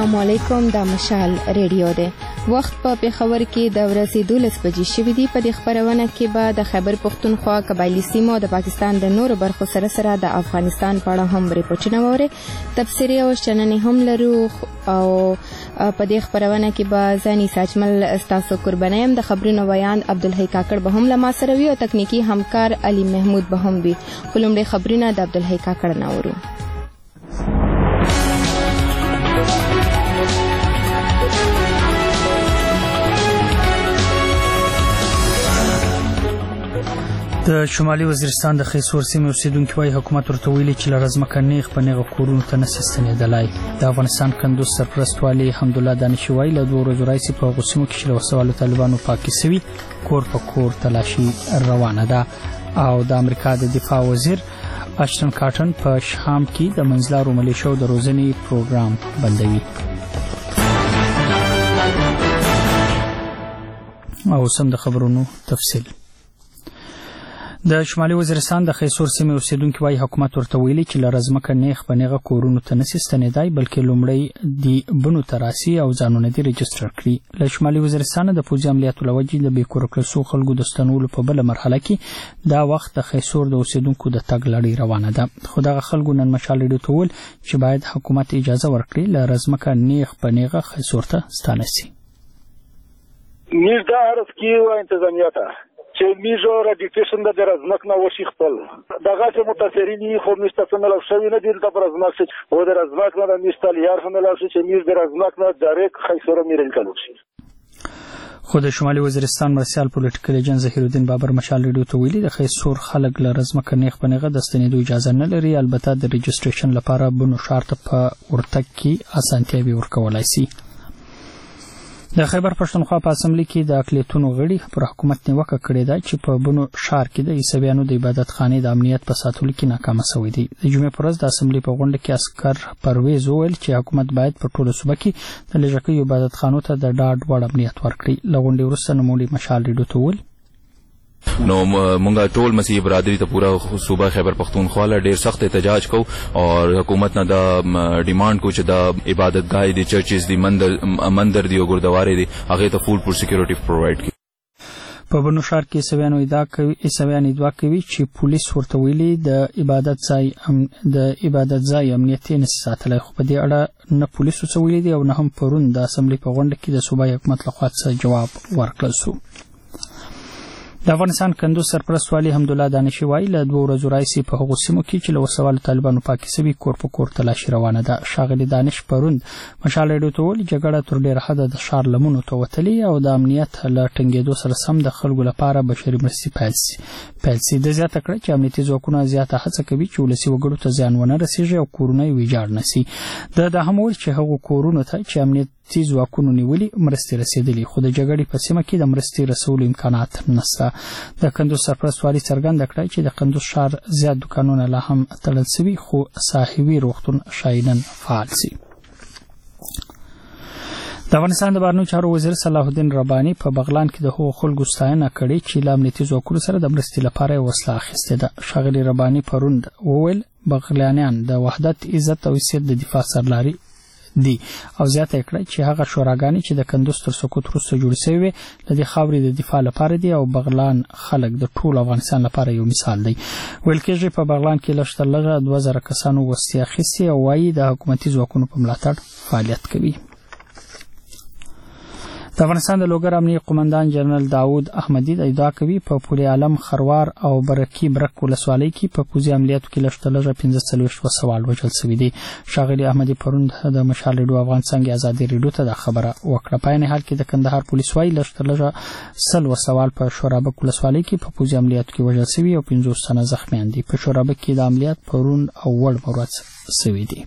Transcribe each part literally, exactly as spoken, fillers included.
السلام علیکم، د مشال ریډیو دی. وخت په پېښور کې د ورځې دولس بجې شوي دي. په دې خپرونه کې به د خیبر پښتونخوا قبایلي سیمو د پاکستان د نورو برخو سره سره د افغانستان په اړه هم ریپورټونه واورئ. تبصرې او شننې هم لرو او په دې خپرونه کې به زه نیسا اجمل ستاسو قرباني یم. د خبرونو ویان عبدالحی کاکړ به هم له ما سره وي او تکنیکي همکار علي محمود به هم وي. خو لومړی خبرونه د عبدالحی کاکړ نه اورو. د شمالي وزیرستان د خیسور سیمې اوسیدونکي وايي حکومت ورته ویلي چې له رزمکه نیغ په نیغه کورونو ته نشي ستنېدلی. د افغانستان کندوز سرپرست والي حمدالله دانشي وايي له دوه ورځو راهیسې په هغو سیمو کې چې له وسوالو طالبانو پاکې سوي کور په کور تلاشي روانه ده. او د امریکا د دفاع وزیر اشتن کارټن په شام کې د منځلارو ملیشو د روزنې پروګرام بندوي. او سم د خبرونو تفصیل. د شمالي وزیرستان د خیسور سیمې اوسیدونکي وايي حکومت ورته ویلي چې له رزمکه نیغ په نیغه کورونو ته نشي ستنېدای، بلکې لومړی د بنو تراسي او ځانونه دې رجسټر کړي. له شمالي وزیرستان د پوځي عملیاتو له وجې د بې کوره کړو خلکو د ستنولو په بله مرحله کې دا وخت د خیسور د اوسیدونکو د تګ لړۍ روانه ده. خو دغه خلکو نن مشال ریډیو ته وویل چې باید حکومت اجازه ورکړي له رزمکه نیغ په نیغه خیسور ته ستانه سي. موږ دا عرض کیو انتظامیه ته چې میزو رادیکټیشن د رزمک نه وشي خپل دغه چې متاثرین خو مستثمر لو شوی نه دي د رزمک چې و د رزمک نه د مستل یار هم لا چې میز د رزمک نه ډایرکټ خیسور میرل کلو شي. خو د شمالي وزیرستان مرسیال پولیټیکل ایجنټ ظهیر الدین بابر مشال ریډیو ته ویلي د خیسور خلک له رزمک نیغ په نیغه د ستنېدو اجازه نه لري، البته د رجسټریشن لپاره بنو ښار ته په ورتګ کې اسانتیاوې ورکولای شي. د خیبر پښتونخوا په اسمبلی کې د اقلیتونو غړي پر حکومت نیوکه کړې ده چې په بنو ښار کې د عیسویانو د عبادت خانې د امنیت په ساتلو کې ناکامه شوی دی. د جمعې په ورځ د اسمبلی په غونډه کې اسکر پرویز وویل چې حکومت باید په ټولو صوبه کې د لږکیو عبادت خانو ته د ډاډ وړ امنیت ورکړي. له غونډې وروسته نوموړي مشال ریډیو ته وویل نو مونږه ټول مسیحي برادری ته پورا صوبه خیبر پختونخوا له ډیر سخت احتجاج کو او حکومت نه دا ډیماند کو چې دا عبادتګاه دي، چرچز دي، مندر مندر دي او ګردوارې دي هغه ته فول پور سکیورټي پرووایډ کړي. په بنو ښار کې عیسویانو ادعا کوي عیسویان ادعا کوي چې پولیس ورته ویلي د عبادت ځای ام د عبادت ځای امنیت نه ساتلی، خو په دې اړه نه پولیسو څه ویلي دي او نه هم پرون د اسمبلی په غونډه کې د صوبایي حکومت لخوا څه جواب ورکړل شو. د افغانستان کندوز سرپرست والي حمدالله دانشي وايي له دوه ورځو راهیسې په هغو سیمو کې چې له وسوالو طالبانو پاکې سوي کور په کور تلاشي روانه ده. ښاغلي دانش پرون مشال ریډیو ته وویل جګړه تر ډېره حده د ښار لمنو ته وتلې او د امنیت له ټینګېدو سره سم د خلکو لپاره بشري مرستې پیل سي پیل سي د زیاته کړه چې امنیتي ځواکونه زیاته هڅه کوي چې ولسي وګړو ته زیان ونه رسېږي او کورونه یې ویجاړ نه سي. د دا هم وویل چې هغو کورونو ته چې امنیت تی ځواکونو نیولي مرستې رسېدلي، خو د جګړې په سیمه کې د مرستې رسولو امکانات نشته. د کندوز سرپرست والي څرګنده کړه چې د کندوز ښار زیات دوکانونه لا هم تړل سوي، خو ساحوي روغتون ښایي نن فعال سي. د افغانستان د بهرنیو چارو وزیر صلاح الدین رباني په بغلان کې د هغو خلکو ستاینه کړې چې له امنیتي ځواکونو سره د مرستې لپاره یې وسله اخیستې ده. ښاغلي رباني پرون وویل بغلانیان د وحدت، عزت او حیثیت د دفاع سرلاري دي او زیاته کړه چې هغه شوراګانې چې د کندوز تر سقوط وروسته جوړې شوې وې د دې خاورې د دفاع لپاره دي او بغلان خلک د ټول افغانستان لپاره یو مثال دی. ویل کېږي په بغلان کې لږ تر لږه دوه زره کسانو وسلې اخیستې او وایي د حکومتي ځواکونو په ملاتړ فعالیت کوي. د افغانستان د لوګر امنیه قومندان جنرال داود احمدی ادعا کوي په پوري عالم خروار او برکی برک ولسوالۍ کې په پوځي عملیاتو کې لږ تر لږه پنځه څلوېښت وسوال وژل شوي دي. ښاغلي احمدي پرون د مشال ریډیو افغان څانګې ازادي ریډیو ته دا خبره وکړه. په عین حال کې د کندهار پولیس وايي لږ تر لږه سل وسوال په شورابک ولسوالۍ کې په پوځي عملیاتو کې وژل شوي او پنځوس تنه زخمیان دي. په شورابک کې د عملیات پرون او وړ ورځ شوي دي.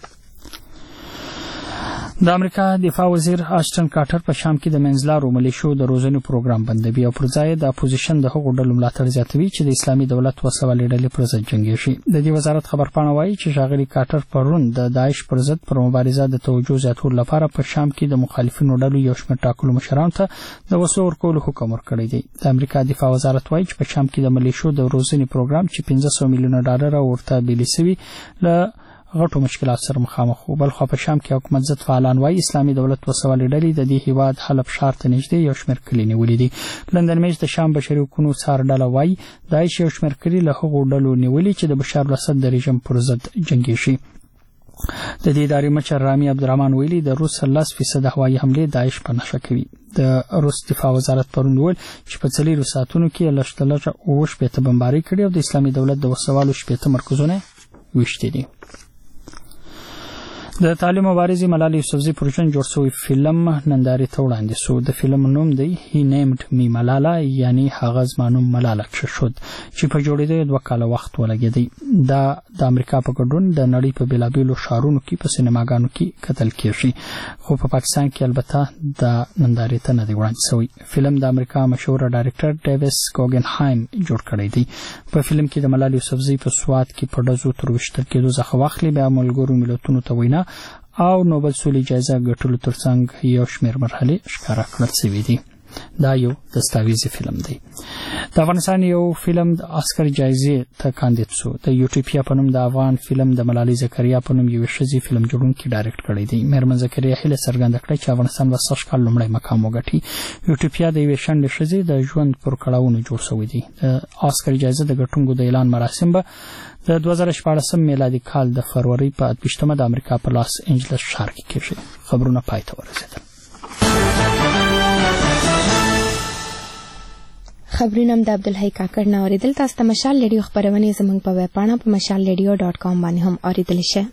د امریکا دفاع وزیر اشتن کارټر په شام کې د منځلارو ملیشو د روزنې پروګرام بندوي او پر ځای د اپوزیشن د هغو ډلو ملاتړ زیاتوي چې د اسلامي دولت وسوالې ډلې پر ضد جنګېږي. د دې وزارت خبرپاڼه وایي چې ښاغلي کارټر پرون د داعش پر ضد پر مبارزه د توجه زیاتولو لپاره په شام کې د مخالفینو ډلو یو شمېر ټاکلو مشرانو ته د وسلو ورکولو حکم ورکړی دی. د امریکا دفاع وزارت وایي چې په شام کې د ملیشو د روزنې پروګرام چې پنځه سوه میلیونه ډالر ورته بیلې سوي له غټو مشکلات سره مخامخ وو. بل خو په شام کې حکومت ضد فعالان وايي اسلامي دولت وسوالې ډلې د دې هیواد حلب ښار ته نږدې یو شمېر کلي نیولي دي. لندن میز د شام بشري حقوقو څار ډله وايي داعش یو شمېر کلي له هغو ډلو نیولي چې د بشار الاسد د رژیم پر ضد جنګېږي. د دې ادارې مشر رامي عبدالرحمن ویلي د روس لس فیصد هوایي حملې داعش په نښه کوي. د روس دفاع وزارت پرون وویل چې په څلورو ساعتونو کې لږ تر لږه اووه شپېته بمبارۍ کړې او د اسلامي دولت د وسوالو شپېته مرکزونه ویشتي دي. د تعلیم مبارزې ملالۍ یوسفزۍ پر ژوند جوړ شوی فلم نندارې ته وړاندې شو. د فلم نوم دی هی نیمډ می ملاله، یعنی هغه زما نوم ملاله کېښود، چې په جوړېدو دوه کاله وخت ولګېدی. دا د امریکا په ګډون د نړۍ په بېلابېلو ښارونو کې په سینماګانو کې کتل کېږي، خو په پاکستان کې البته د نندارې ته نه دی وړاندې شوی. فلم د امریکا مشهوره ډایرکټر ډیویس ګوګنهایم جوړ کړی دی. په فلم کې د ملالۍ یوسفزۍ په سوات کې په ډزو تر ویشتل کېدو څخه واخلي، بیا ملګرو ملتونو ته وینا او نوبل سولې جایزه ګټلو ترڅنګ یو شمېر مرحلې ښکاره کړل شوي دي. دا یو دستاویزي فلم دی. د افغانستان یو فلم د اسکر جایزې ته کاندید شو. د یوټوپیا په نوم د افغان فلم د ملالۍ زکریا په نوم یوې ښځې فلم جوړونکي ډایرکټ کړی دی. میرمن زکریا هیله څرګنده کړه چې افغانستان به سږ کال لومړی مقام وګټي. یوټوپیا د یوې شنډې ښځې د ژوند پر کړاوونو جوړ شوی دی. د اسکر جایزه د ګټونکو د اعلان مراسم به د دوه زره شپاړسم میلادي کال د فروری په اته ویشتمه د امریکا په لاس انجلس ښار کې کېږي. خبرونه پای ته ورسېدل. خبرونه د عبدالحی کاکړ نه اوریدل. تاسو ته مشال ریډیو خبرونه زموږ په ویب پاڼه په مشال ریډیو ډاټ کام باندې هم اوریدلی شئ.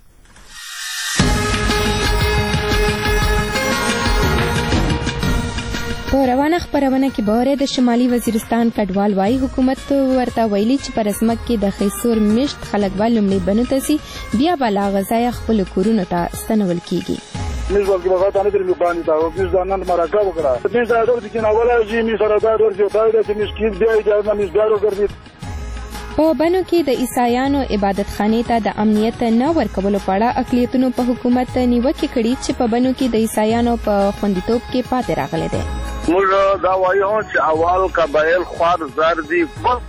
په روانه خبرونه کې به د شمالي وزیرستان کډوال وايي حکومت ورته ویلي چې په رسمک کې د خیسور میشت خلک به لومړی بنو ته سي، بیا به لا غذای خپل کورونو ته ستنول کیږي. میز ورګي بغا ته نه درې باندې دا او میز ځانان مرکه وکړه. میز دا ډول چې نه ولا چې میز سره دا ډول چې دا چې میز کې بیا دا میز دارو ګرځي. په بنو کې د عیسایانو عبادت خانې ته د امنیت نه ورکولو په اړه اقلیتونو په حکومت نیوکې کړي چې په بنو کې د عیسایانو په خوندیتوب کې پاتې راغلی دی. موږ دا وایو چې اول قبایل خوار زر دي.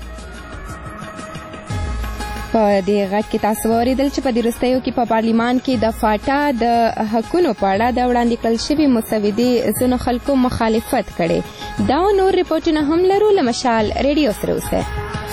په دې غږ کې تاسو واوریدل چې په دې وروستیو کې په پارلیمان کې د فاټا د حقونو په اړه د وړاندې کړل شوي مسودې ځینو خلکو مخالفت کړی. دا نور ریپورټونه هم لرو. له مشال ریډیو سره اوسئ.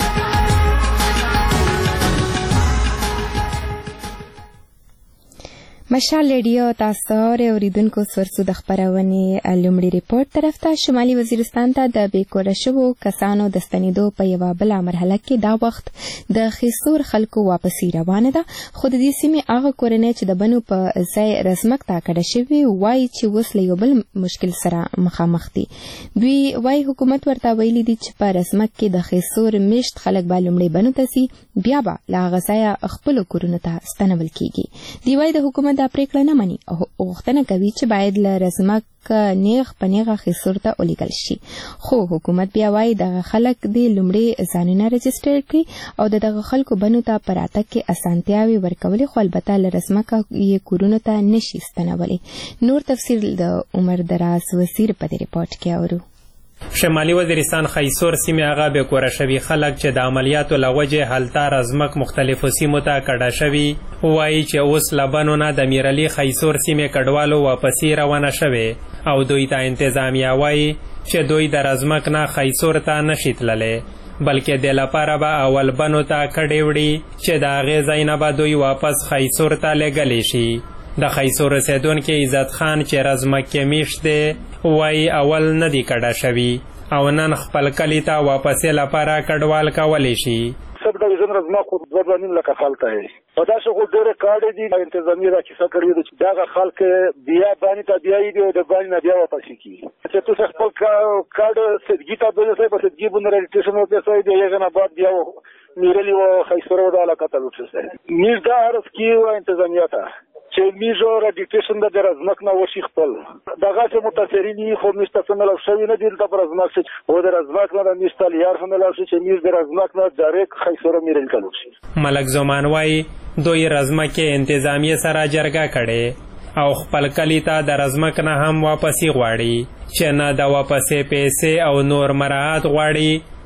مشال ریډیو تاسو اوریدونکو سورسو د خبرونې لومړي ریپورت طرف ته. شمالي وزیرستان ته د بیکوره شوو کسانو د ستنېدو په یوه بله مرحله کې دا وخت د خیسور خلکو واپسي روانه ده، خو د دې سیمې هغه کورنۍ چې د بنو په ځای رزمک ته کډه شوي وایي چې اوس له یو بل مشکل سره مخامخ دي. دوی وایي حکومت ورته ویلي دي چې په رزمک کې د خیسور میشت خلک به لومړی بنو ته سي، بیا به له هغه ځایه خپلو کورونو ته ستنول کیږي. دوی وایي د حکومت دا پریکړه نه مني او غوښتنه کوي چې باید له رزمک نیغ په نیغه خیسور ته ولیږل شي، خو حکومت بیا وایي دغه خلک د لومړي ځانونه رجسټر کړي او د دغه خلکو بنو ته په راتګ کې اسانتیاوې ورکولې، خو البته له رزمکه یې کورونو ته نشي ستنولی. نور تفصیل د عمر دراز وزیر په دې ریپورټ کې اورو. شمالي وزیرستان خیسور سیمې هغه بېکوره شوي خلک چې د عملیاتو له وجې هلته رزمک مختلفو سیمو ته کډه شوي وایي چې اوس له بنو نه د میرعلي خیسور سیمې کډوالو واپسي روانه شوې او دوی ته انتظامیه وایي چې دوی د رزمک نه خیسور ته نشي تللی، بلکې د لپاره به اول بنو ته کډې وړي چې د هغې ځای نه به دوی واپس خیسور ته لېږلی شي. د خیسور اوسېدونکي عزت خان چې رزمک کې میشت دی وایي اول نه دي کډه شوي او نن خپل کلي ته واپسې لپاره کډوال کولی شي. سب ډویژن رزمک خو دوه دوه نیم لکه خلک دی په داسې خو ډېرې کاډې دي. انتظامیه دا کیسه کړې ده چې دغه خلک بیا بانې ته بیایي دي او د بانې نه بیا واپسې کېږي چې تاسو خپل کاډ سدګي ته دوی په سدګي باندې رجسټریشن وکړئ د هغې نه بعد بیا میرعلي و خیسور و د علاقه ته وکړئ. موږ دا عرض کوو انتظامیه ته چې میژو را ډیکټیشن د رزمک نه وشي خپل دغه چې متاثرین خو مستثنا ملو شوی نه دي د رزمک او د رزمک نه مستل یار هم ملو شي چې میژ د رزمک نه ډایرکټ خیسور میرل کلو شي. ملک زمان وايي دوی رزمک انتظامیه سره جرګه کړي او خپل کلی ته د رزمک نه هم واپسی غواړي چې نه د واپسې پیسې او نور مراعات غواړي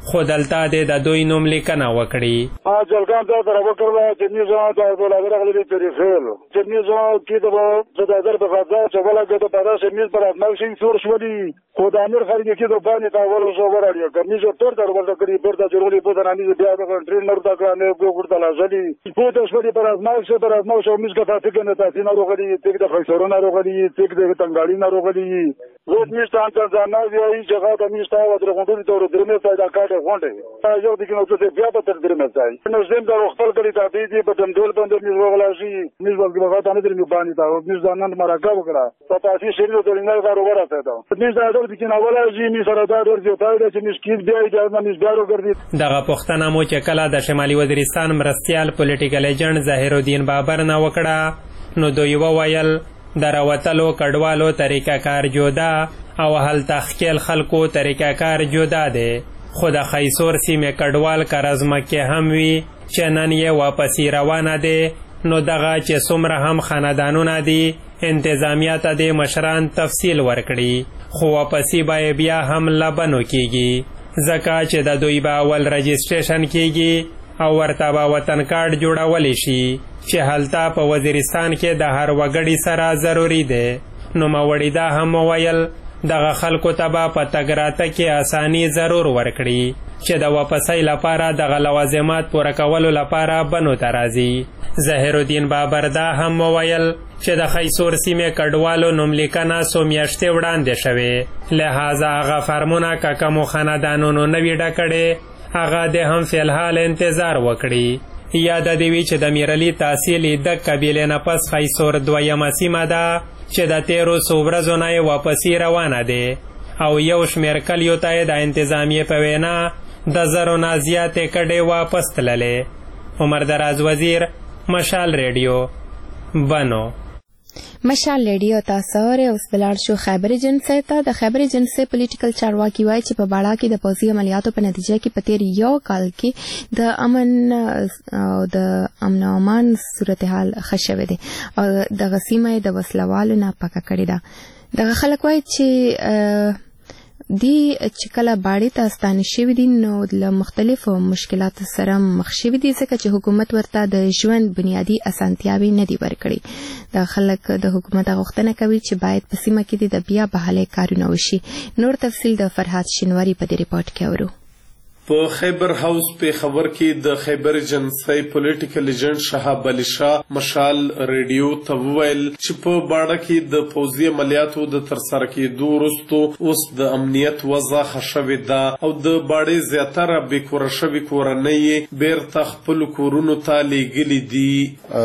خو دلته د دوی نوم لیکنه وکړي. جلګان ته در وکړه چې نظام د ولادت غلي تریفل چې نظام کې د زدادر په غزا چې ولګه د پراشه میز پر اتمل شي څور شولي خو د امیر خارج کې د باندې تا ول شو وراړي کومې جو تر در ورته کړی پر د جوړولي په دنامي بیا د ټرینر دا کړنه ګورته لازلي په د شولي پر اتمل شو پر اتمل شو میز کا تاسو کنه تاسو نه روغلي تک د فیسورونه روغلي تک د تنګاړي نه روغلي زه میستان ته ځانه وی جګه د میستا و درغونډي تور درمه پیدا کاټه غونډه یو د کینو څه بیا په تر درمه ځای نو زم دا خپل کړی ته دې په دم ډول باندې میز وغلاشي میز وګړه ته نه درمه باندې تا میز ځانان مرګه وکړه په تاسو شریو ته نه کاروبار ته میز دا د کینو ولاشي میز سره دا ورته ته چې میز کې بیا اجازه میز بیا وګرځي. دغه پښتنه مو چې کله د شمالي وزیرستان مرستيال پولیټیکل ایجنټ ظاهر الدین بابر نه وکړه نو دوی وویل دراوتلو کډوالو طریقه کار جوړه او هل تخکیل خلکو طریقه کار جدا ده. خو د خیسور سیمه کډوال کارزمکه هم وی چې نن یې واپسی روانه ده نو دغه چې څومره هم خاندانونه دي انتظامیه ته د مشران تفصیل ورکړي خو واپسی به بیا هم لبنو کیږي ځکه چې د دوی به اول رجسټریشن کیږي او ورته به وطن کارت جوړولی شي چې هلته په وزیرستان کې د هر وګړي سره ضروري ده. نو موړي دا هم وویل دغه خلکو ته به په تګ راته کې اساني ضرور ورکړي چې د واپسۍ لپاره دغه لوازمات پوره کولو لپاره بنو ته راځي. ظاهر الدین بابر دا هم وویل چې د خیسور سیمې کډوالو نوملیکنه څو میاشتې وړاندې شوې لہذا هغه فارمونه که کومو خاندانونو نه وي ډکړې هغه د هم فیلحال انتظار وکړي. یاد دې وي چې د میرعلي تحصیل د قبیلې نه پس خیسور دویمه سیمه ده چې د تیرو څو ورځو نه یې واپسي روانه ده او یو شمېر کلیو ته یې د انتظامیې په وینا د زرو نه زیاتې کډې واپس تللې. عمر دراز وزیر، مشال ریډیو، بنو. مشال ریډیو تاسو اورئ. اوس بلاړ شو خیبر ایجنسۍ ته. د خیبر ایجنسۍ پولیټیکل چارواکي وایي چې په باړا کې د پوځي عملیاتو په نتیجه کې په تیر یو کال کې د امن او د امن او امان صورتحال ښه شوی دی او دغه سیمه یې د وسلوالو نه پاکه کړې ده. دغه خلک وایي چې دی چې کله باړې ته ستانه شوي دي نو له مختلفو مشکلاتو سره مخ شوي دي ځکه چې حکومت ورته د ژوند بنیادي اسانتیاوې نه دي ورکړي. دا خلک د حکومت غوښتنه کوي چې باید په سیمه کې د بیا بحالۍ کارونه وشي. نور تفصیل د فرهاد شینواری په دې ریپورت کې اورو. په خیبر هاوس په خبر کې د خیبر ایجنسۍ پولیټیکل ایجنټ شهاب علي شاه مشال ریډیو ته وویل چې په باړه کې د پوځي عملیاتو د ترسره کېدو وروسته اوس د امنیت وضع ښه شوې ده او د باړې زیاتره بې کوره شوي کورنۍ یې بیرته خپلو کورونو ته لیږلي دي.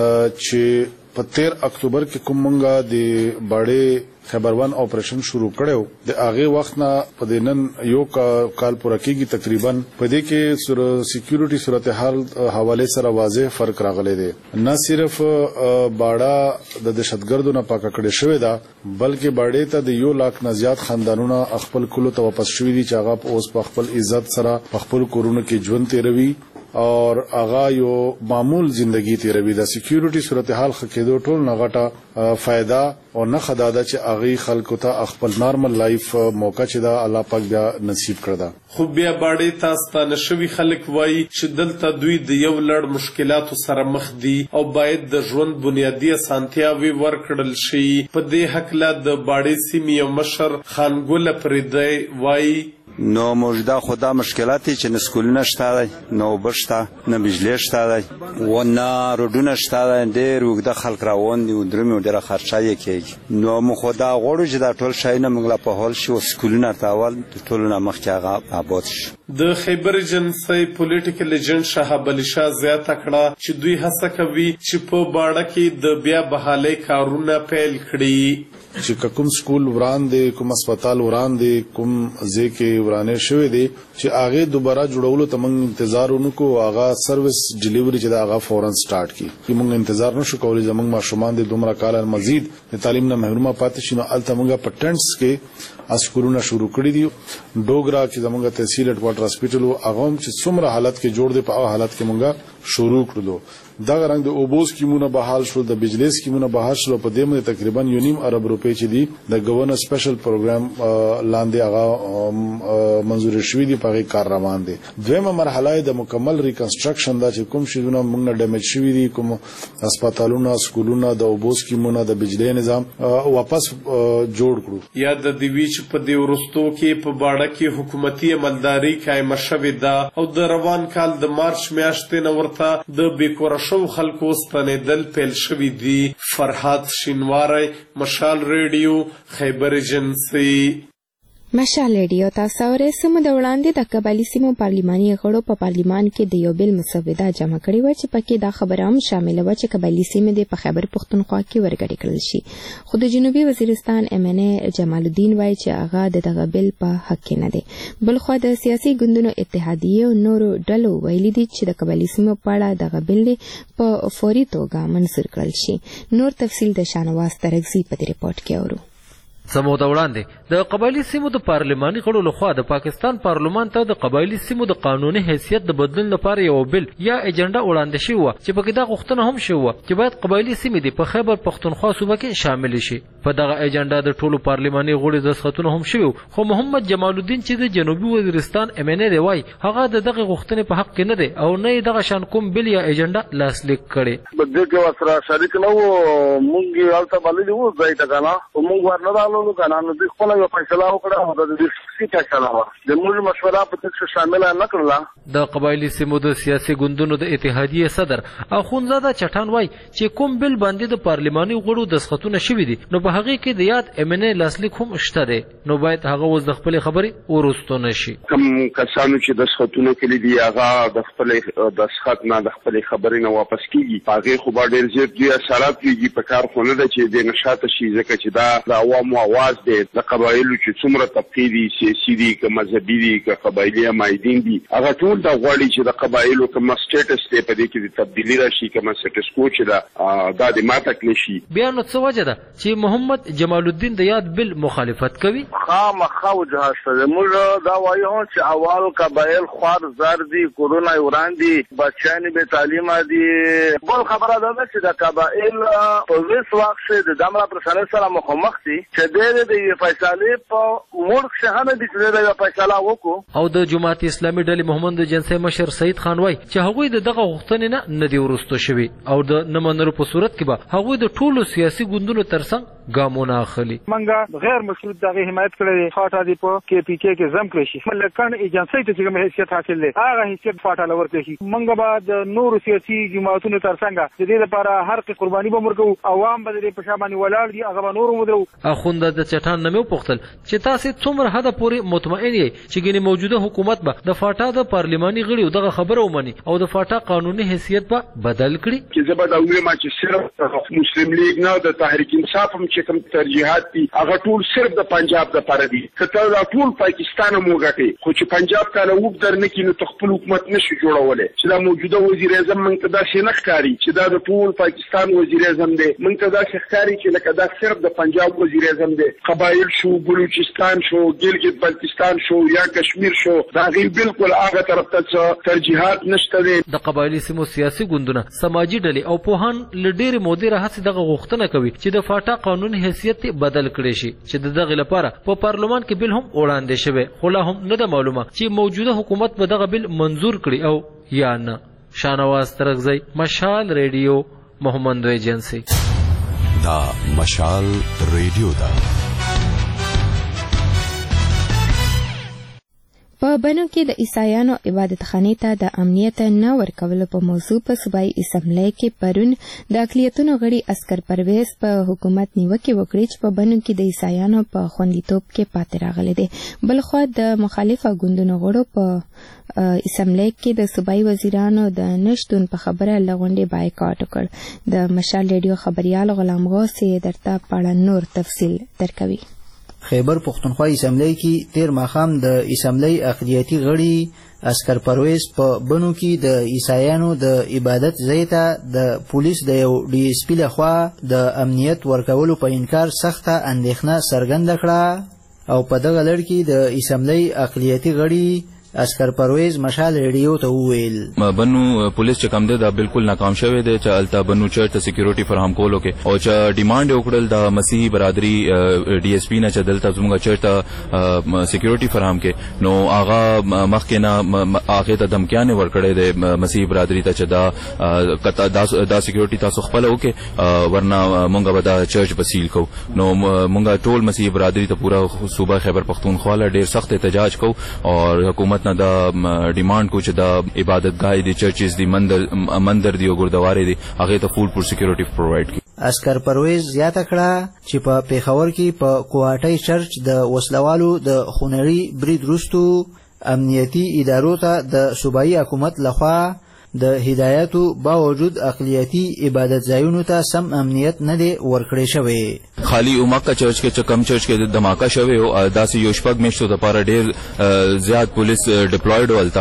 چې په تیر اکتوبر کې کوم مونږه د باړې خیبر ون اپریشن شروع کړو د هغه وخت نه په دینن یو کال پوره کېږي تقریبا په دې کې سکیورټي صورتحال حواله سره واضح فرق راغلی دی. نه صرف باړه د دهشتګردو نه پاکه کړي شوې ده بلکې باړې ته د یو لاک نه زیات خاندانونه خپل کلو ته واپس شوي دي چې هغه اوس په خپل عزت سره په خپل کورونو کې ژوند تیروي اور هغه یو معمول زندگی تیروي. د سکیورټي صورتحال ښه کېدو ټول نه غټه فائدہ او نه خداده چې هغه خلکو ته خپل نارمل لایف موقع چې دا الله پاک بیا نصیب کړدا. خو بیا باړې تاسو ته نشوي خلک وایي چې دلته دوی د یو لړ مشکلاتو سره مخ دي او باید د ژوند بنیادی اسانتیاوې ورکړل شي. په دې حقله د باړې سیمې یو مشر خانګل پردی وایي نو موجوده خدا مشکلاتی چې نه سکولونه شته دی نه اوبه شته نه بجلی شته دی و نه روډونه شته دی ډېر اوږده خلک روان دي او درومې او ډېره خرچه یې کېږي. نو موږ خو دا غواړو چې دا ټول شیونه موږ له په حال شي او سکولونه ورته اول د ټولو نه مخکې هغه آباد شي. د خیبر ایجنسۍ پولیټیکل ایجنټ شهاب علي شاه زیاته کړه چې دوی هڅه کوي چې په باړه کې د بیا بحالۍ کارونه پیل کړي. چې کوم سکول وران دي کوم هسپتال وران دي کوم ځای کې ورانه شوې دي چې هغه دوباره جوړولو ته موږ انتظار ونکو هغه سرویس ډیلیوري چې دا هغه فورن سٹارټ کی چې موږ انتظار نشو کولای زموږ ماشومان د دومره کال مزید د تعلیم نه محرومه پاتې شي. نو الته موږ پټنټس کې اسکولونه شروع کړی دي. ډوګرا چې زموږ تحصیل هډ کوارټر هسپټل او هغه چې څومره حالت کې جوړ دي په هغه حالت کې موږ شروع کړلو. دا رنګ د اوبو سکیمونه بحال شول د بجلی سکیمونه بحال شول په دې باندې تقریبا یو نیم ارب روپۍ چې دي د گورنر سپیشل پروګرام لاندې هغه منظور شوی دی په کار روان دي. دویمه مرحله د مکمل ریکنسټرکشن دا چې کوم شیونه موږ نه ډیمیج شوی دي کوم هسپتالونه سکولونه د اوبو سکیمونه د بجلی نظام واپس جوړ کړو. یا د دوی چې په دې ورستو کې په باړه کې حکومتي عملداري قائمه شوې ده او د روان کال د مارچ میاشتې نه ورته د بیکوره شوو خلکو ستنېدل پیل شوي دي. فرحات شینواری، مشال ریډیو، خیبر ایجنسي. مشال ریډیو تاسو اورئ. سمو د وړاندې د قبایلي سیمو پارلماني غړو په پارلمان کې د یو بل مسوده جمع کړې و چې پکې دا خبره هم شامل و چې قبایلي سیمې د په خیبر پښتونخوا کې ورګډې کړل شي. خو د جنوبي وزیرستان ایم ان ای جمال الدین وایي چې هغه د دغه بل په حق کې نه دی. بلخو د سیاسي ګوندونو اتحادیې او نورو ډلو ویلي دي چې د قبایلي سیمو په اړه دغه بل په فوري توګه منظور کړل شي. نور تفصیل د شانواز ترغزي په دې رپورت کې اورو. سمو د وړاندې د قبایلي سیمو د پارلماني غړو لخوا د پاکستان پارلمان ته د قبایلي سیمو د قانوني حیثیت د بدلون لپاره یو بل یا ایجنډا وړاندې شوی و چې پکې دا غوښتنه هم شوې وه چې باید قبایلي سیمې د په خیبر پښتونخوا صوبه کې شامل شي. په دغه ایجنډا د ټولو پارلماني غړو دستخطونه هم شوي خو محمد جمال الدین چې د جنوبي وزیرستان ایم ان ای دی وایي هغه د دغه غوښتنې په حق کې نه دی او نه یې دغه شان کوم بل یا ایجنډا لاسلیک کړی. بده کې وسره شریک نه وو مونږ یې البته بللی وو ځای ته کنه مونږ ورنه نو قانون د خپل یو فیصله وکړه او د دې فیصله و د موږ مشوره په تاسو شامل نه کړله. د قبایلی سیمو د سیاسي ګوندونو د اتحادیې صدر اخونزاده چټان وای چې کوم بل باندې د پارلماني غړو دسخطونه شوي دي نو په هغه کې د یاد ایم ان ای لاسلیک هم شته دی نو باید هغه وز د خپل خبرې ورستو نشي. کوم کسانو چې دسخطونه کړي دي هغه د خپل دسخط نه د خپل خبرې نه واپس کیږي هغه خو به ډیر زیات دي اثرات کیږي په کار خو نه ده چې د نشاط شي ځکه چې دا د عوامو आवाज دی د قبایلو چې څومره طبقې دي سیاسي دي که مذهبي دي که قبایلي مایدین دي هغه ټول دا غواړي چې د قبایلو کوم سټیټس دی په دې کې د تبدیلی راشي کوم سټیټس کو چې دا دا د ماته کړی شي. بیا نو څه وجه ده چې محمد جمال الدین د یاد بل مخالفت کوي؟ خامخا وجه شته موږ دا وایو چې اول قبایل خوار زر دي کورونه وړاندې بچیان به تعلیم دي. بل خبره ده چې د قبایل په ویس وخت د دمره پر سره مخامخ دي چې د فیصله په ملک شهانه دي چې دا فیصله وکړو. او د جماعت اسلامي ډلې محمد جنسي مشر سید خان وای چې هغوی د دغه غوښتنې نه نه دی ورستو شوي او د نه منلو په صورت کې به هغوی د ټولو سیاسي ګوندونو ترڅنګ ګامونه اخلي. منګه غیر مشروط دغه حمایت کړی خاطر دی په کې پی کې کې زم کړی شي ملکان ایجنسی ته چې کوم حیثیت حاصل دی هغه حیثیت فاټه لور کړی شي. منګه بعد نور سیاسي جماعتونو ترڅنګ د دې لپاره هر څه قرباني به مرکو عوام به د پښامانی ولاړ دي هغه نور مودرو. اخوند د چټان نمو پختل چې تاسو څومره حد پورې مطمئن یې چې ګینه موجوده حکومت به د فاټا د پارلماني غړي دغه خبره ومني او د فاټا قانوني حیثیت به بدل کړي. چې زبر دا ویما چې صرف مسلم لیگ نه د تحریک انصاف هم چې کوم ترجیحات دي هغه ټول صرف د پنجاب د لپاره دي. کته دا ټول پاکستان مو غټي خو چې پنجاب کاله وګ در نه کینو خپل حکومت نشي جوړولای چې دا موجوده وزیر اعظم منته دا شي نه ښکاری چې دا د ټول پاکستان وزیر اعظم دی منته دا ښکاری چې لکه دا صرف د پنجاب وزیر اعظم دی. قبایل شو بلوچستان شو ګلګت بلتستان شو یا کشمیر شو دا غي بالکل هغه طرف ته ترجیحات نشته دي. د قبایلی سیمو سیاسي ګوندونه سماجی ډلې او پوهان لډېر مودې راهڅ دغه غوښتنه کوي چې د فاټا قانوني حیثیت بدل کړي شي چې دغه لپاره په پارلمان کې بل هم وړاندې شوی خو لا هم نه ده معلومه چې موجوده حکومت به دغه بل منظور کړي او یا نه. شانواز ترغزی، مشال ریډیو، محمد ایجنسی. دا مشال ریډیو دا په بنو کې د عیسایانو عبادت خانې ته د امنیت نه ورکولو په موضوع په صوبایي اسمبلی کې پرون د اقلیتونو غړي اسکر پرویز په حکومت نیوکې وکړې چې په بنو کې د عیسایانو په خوندیتوب کې پاتې راغلی دی. بلخوا د مخالفه ګوندونو غړو په اسمبلی کې د صوبایي وزیرانو د نشتون په خبره لغونډې بایکاټ وکړ. د مشال ریډیو خبريال غلام غوث درته پاړه نور تفصیل درکوي. خیبر پختونخوا اسمبلی کې تیر ماښام د اسمبلی اقلیتي غړي اسکر پرویز په بنو کې د عیسایانو د عبادت ځای ته د پولیس د یو ډي اس پي لخوا د امنیت ورکولو په انکار سخته اندېښنه څرګنده کړه او په دغه لړ کې د اسمبلی اقلیتي غړي اسکر پرویز مشال ریډیو ته وویل بنو پولیس چې کم ده دا بالکل ناکام شوی دی چې الته بنو چرچ ته سکیورټي فراهم کولو کې او چې ډیماند وکړل د مسیحي برادری ډي اس پی نه چې دلته زموږ چرچ ته سکیورټي فراهم کې نو هغه مخکې نه هغه ته دمکیانې ورکړې د مسیحي برادری ته چې دا دا سکیورټي تاسو خپل وکړي ورنه مونږ به دا چرچ بسیل کو نو مونږ ټول مسیحي برادری ته پورا صوبه خیبر پختونخوا له ډیر سخت احتجاج کو اور حکومت نه دا ډیماند کو چې دا عبادتګاه دي چرچز دي مندر مندر دي او ګردوارې دي هغه ته فول پور سکیورټي پرووایډ کی. اسکر پرویز زیاته کړه چې په پیښور کې په کوواټي چرچ د وسلوالو د خونړي برید وروسته امنیتي ادارو ته د صوبایي حکومت لخوا د هدایتو باوجود اقلیتي عبادت ځایونو ته سم امنیت نه دی ورکړی شوی. خالی اوماکا چرچ کې چې کم چرچ کې دماکه شوی او داسې یو شپږ میاشتو دپاره ډېر زیات پولیس ډپلویډ ولته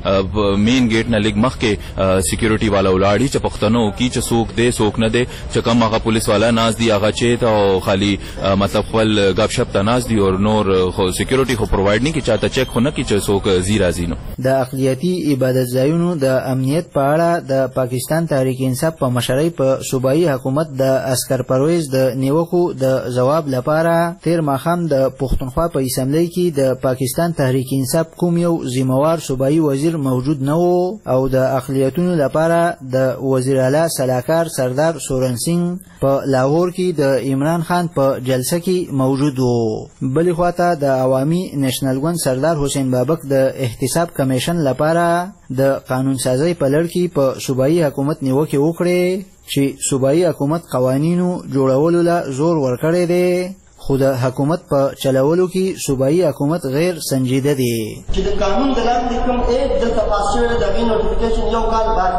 مین ګیټ نه لږ مخکې سکیورټي والا ولاړي چې پښتنو کی چې څوک دی څوک نه دی چې کم هغه پولیس والا ناز دی هغه چیت او خالی مطلب خپل غپ شپ ته ناز دی او نور خو سکیورټي خو پرووایډ نه کی چاته چیک خو نه کی چې څوک زی راځي نو. د اقلیتي عبادت ځایونو د امنیت په اړه د پاکستان تحریک انصاف په مشرۍ په صوبایي حکومت د اسکر پرویز د نیوکو د جواب لپاره تیر ماښام د پښتونخوا په اسمبلی کې د پاکستان تحریک انصاف کوم یو ذمہوار صوبایي وزیر موجود نه و او د اقلیتونو لپاره د وزیر اعلی سلاکار سردار سورن سنگ په لاهور کې د عمران خان په جلسه کې موجود و. بلې خواته د عوامي نېشنل ګوند سردار حسین بابک د احتساب کمیشن لپاره د قانون سازی په لړ کې په صوبایي حکومت نیوکې وکړې چې صوبایي حکومت قوانینو جوړولو له زور ورکړی دی خو د حکومت په چلولو کې صوبایي حکومت غیر سنجیده دی. چې د قانون د لاندې کوم ایک دلته پاس شوی د هغې نوټیفیکیشن یو کال بعد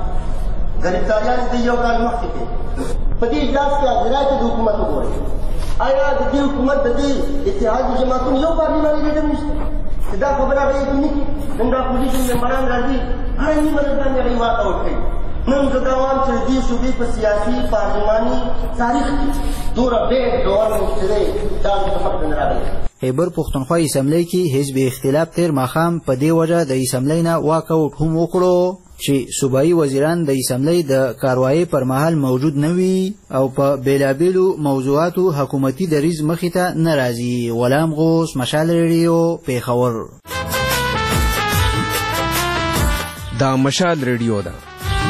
دی ګرفتاریان د یو کال مخکې دی په دې اجلاس کې حاضرای ته د حکومت وګورئ آیا د دې حکومت د دې اتحادي جماعتونو یو پارلماني لیډر نشته دا خبره هغې کوي نن دا پولیسو ممبران راځي هره نیمه ورځ باندې هغې واک اوټ کوي. نن زه دا وایم چې د دې صوبې په سیاسي پارلماني تاریخ کې دومره ډېر ګورنمنټ چې دی دا د مخکې نه راغلی. خیبر پښتونخوا اسمبلی کې حزب اختلاف تیر ماښام په دې وجه د اسمبلی نه واک اوټ هم وکړو چې صوبایي وزیران د اسمبلی د کاروایۍ پر مهال موجود نه وي او په بیلابیلو موضوعاتو حکومتي دریځ مخې ته نه راځي. غلام غوث مشال ریډیو پیښور. دا مشال ریډیو ده.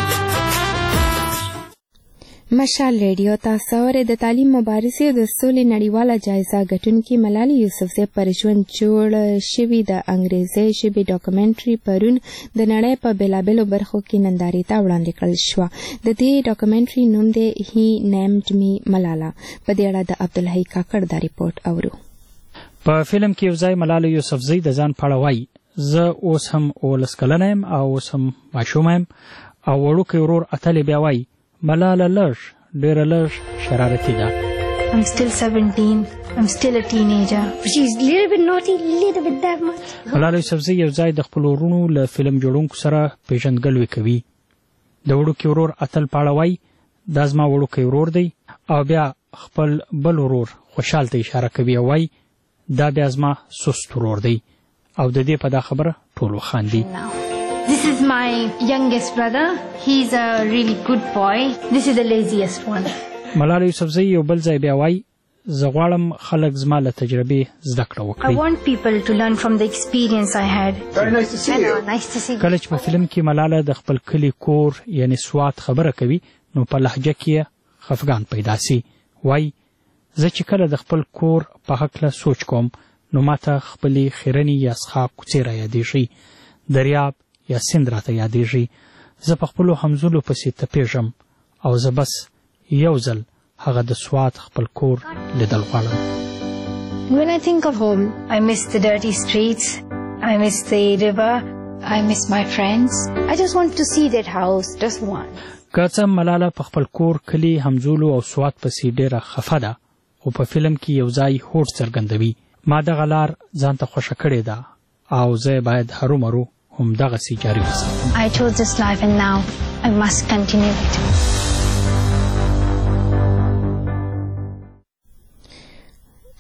مشال ریډیو تاسو اورئ. د تعلیم مبارزې د سولې نړیواله جایزه ګټونکې ملالۍ یوسفزۍ پر ژوند جوړ شوي د انګریزۍ ژبې ډاکومنټري پرون د نړۍ په بېلابېلو برخو کې نندارې ته وړاندې کړل شوه. د دې ډاکومنټري نوم دی هی نیمډ می ملاله. په دې اړه د عبدالحی کاکړ دا ریپورټ اورو. په فلم کې یو ځای ملالۍ یوسفزۍ د ځان په اړه وایي زه اوس هم اوولس کلنه یم او اوس هم ماشومه یم او وړوکی ورور اتلې بیا وایي ملاله لږ ډېره لږ شرارتي ده. I'm still seventeen. I'm still a teenager. She's a little bit naughty, little bit that much. ملاله یوسفزۍ یو ځای د خپلو وروڼو له فلم جوړونکو سره پیژندګلوي کوي. د وړوکي ورور اتل په اړه وایي دا زما وړوکی ورور دی او بیا خپل بل ورور خوشحال ته اشاره کوي او وایي دا بیا زما سست ورور دی او د دې په دا خبره ټول وخاندي. This is my youngest brother. He's a really good boy. This is the laziest one. ملاله یوسفزۍ یو بل ځای بیا وایي زه غواړم خلک زما له تجربې زده کړه وکړي. I want people to learn from the experience I had. Very nice to see you. Nice to see you. کله چې په فلم کې ملاله د خپل کلي کور یعنی سوات خبره کوي نو په لهجه کې خفګان پیدا سي. وایي زه چې کله د خپل کور په هکله سوچ کوم نو ماته خپلې خیرنې یا څښاک کوڅې را یادېږي، دریاب یا سیند راته یادېږي. زه په خپلو همزولو پسې تپېږم او زه بس یو ځل هغه د سوات خپل کور لیدل غواړم. When I think of home, I miss the dirty streets. I miss the river. I miss my friends. I just want to see that house, just one. که څه ملاله په خپل کور کلي همزولو او سوات پسې ډېره خفه ده خو په فلم کې یو ځای هوډ څرګندوي. ما دغه لار ځان ته خوښه کړې ده او زه باید هرومرو همدغسې جاري وساتم. I chose this life and now I must continue it.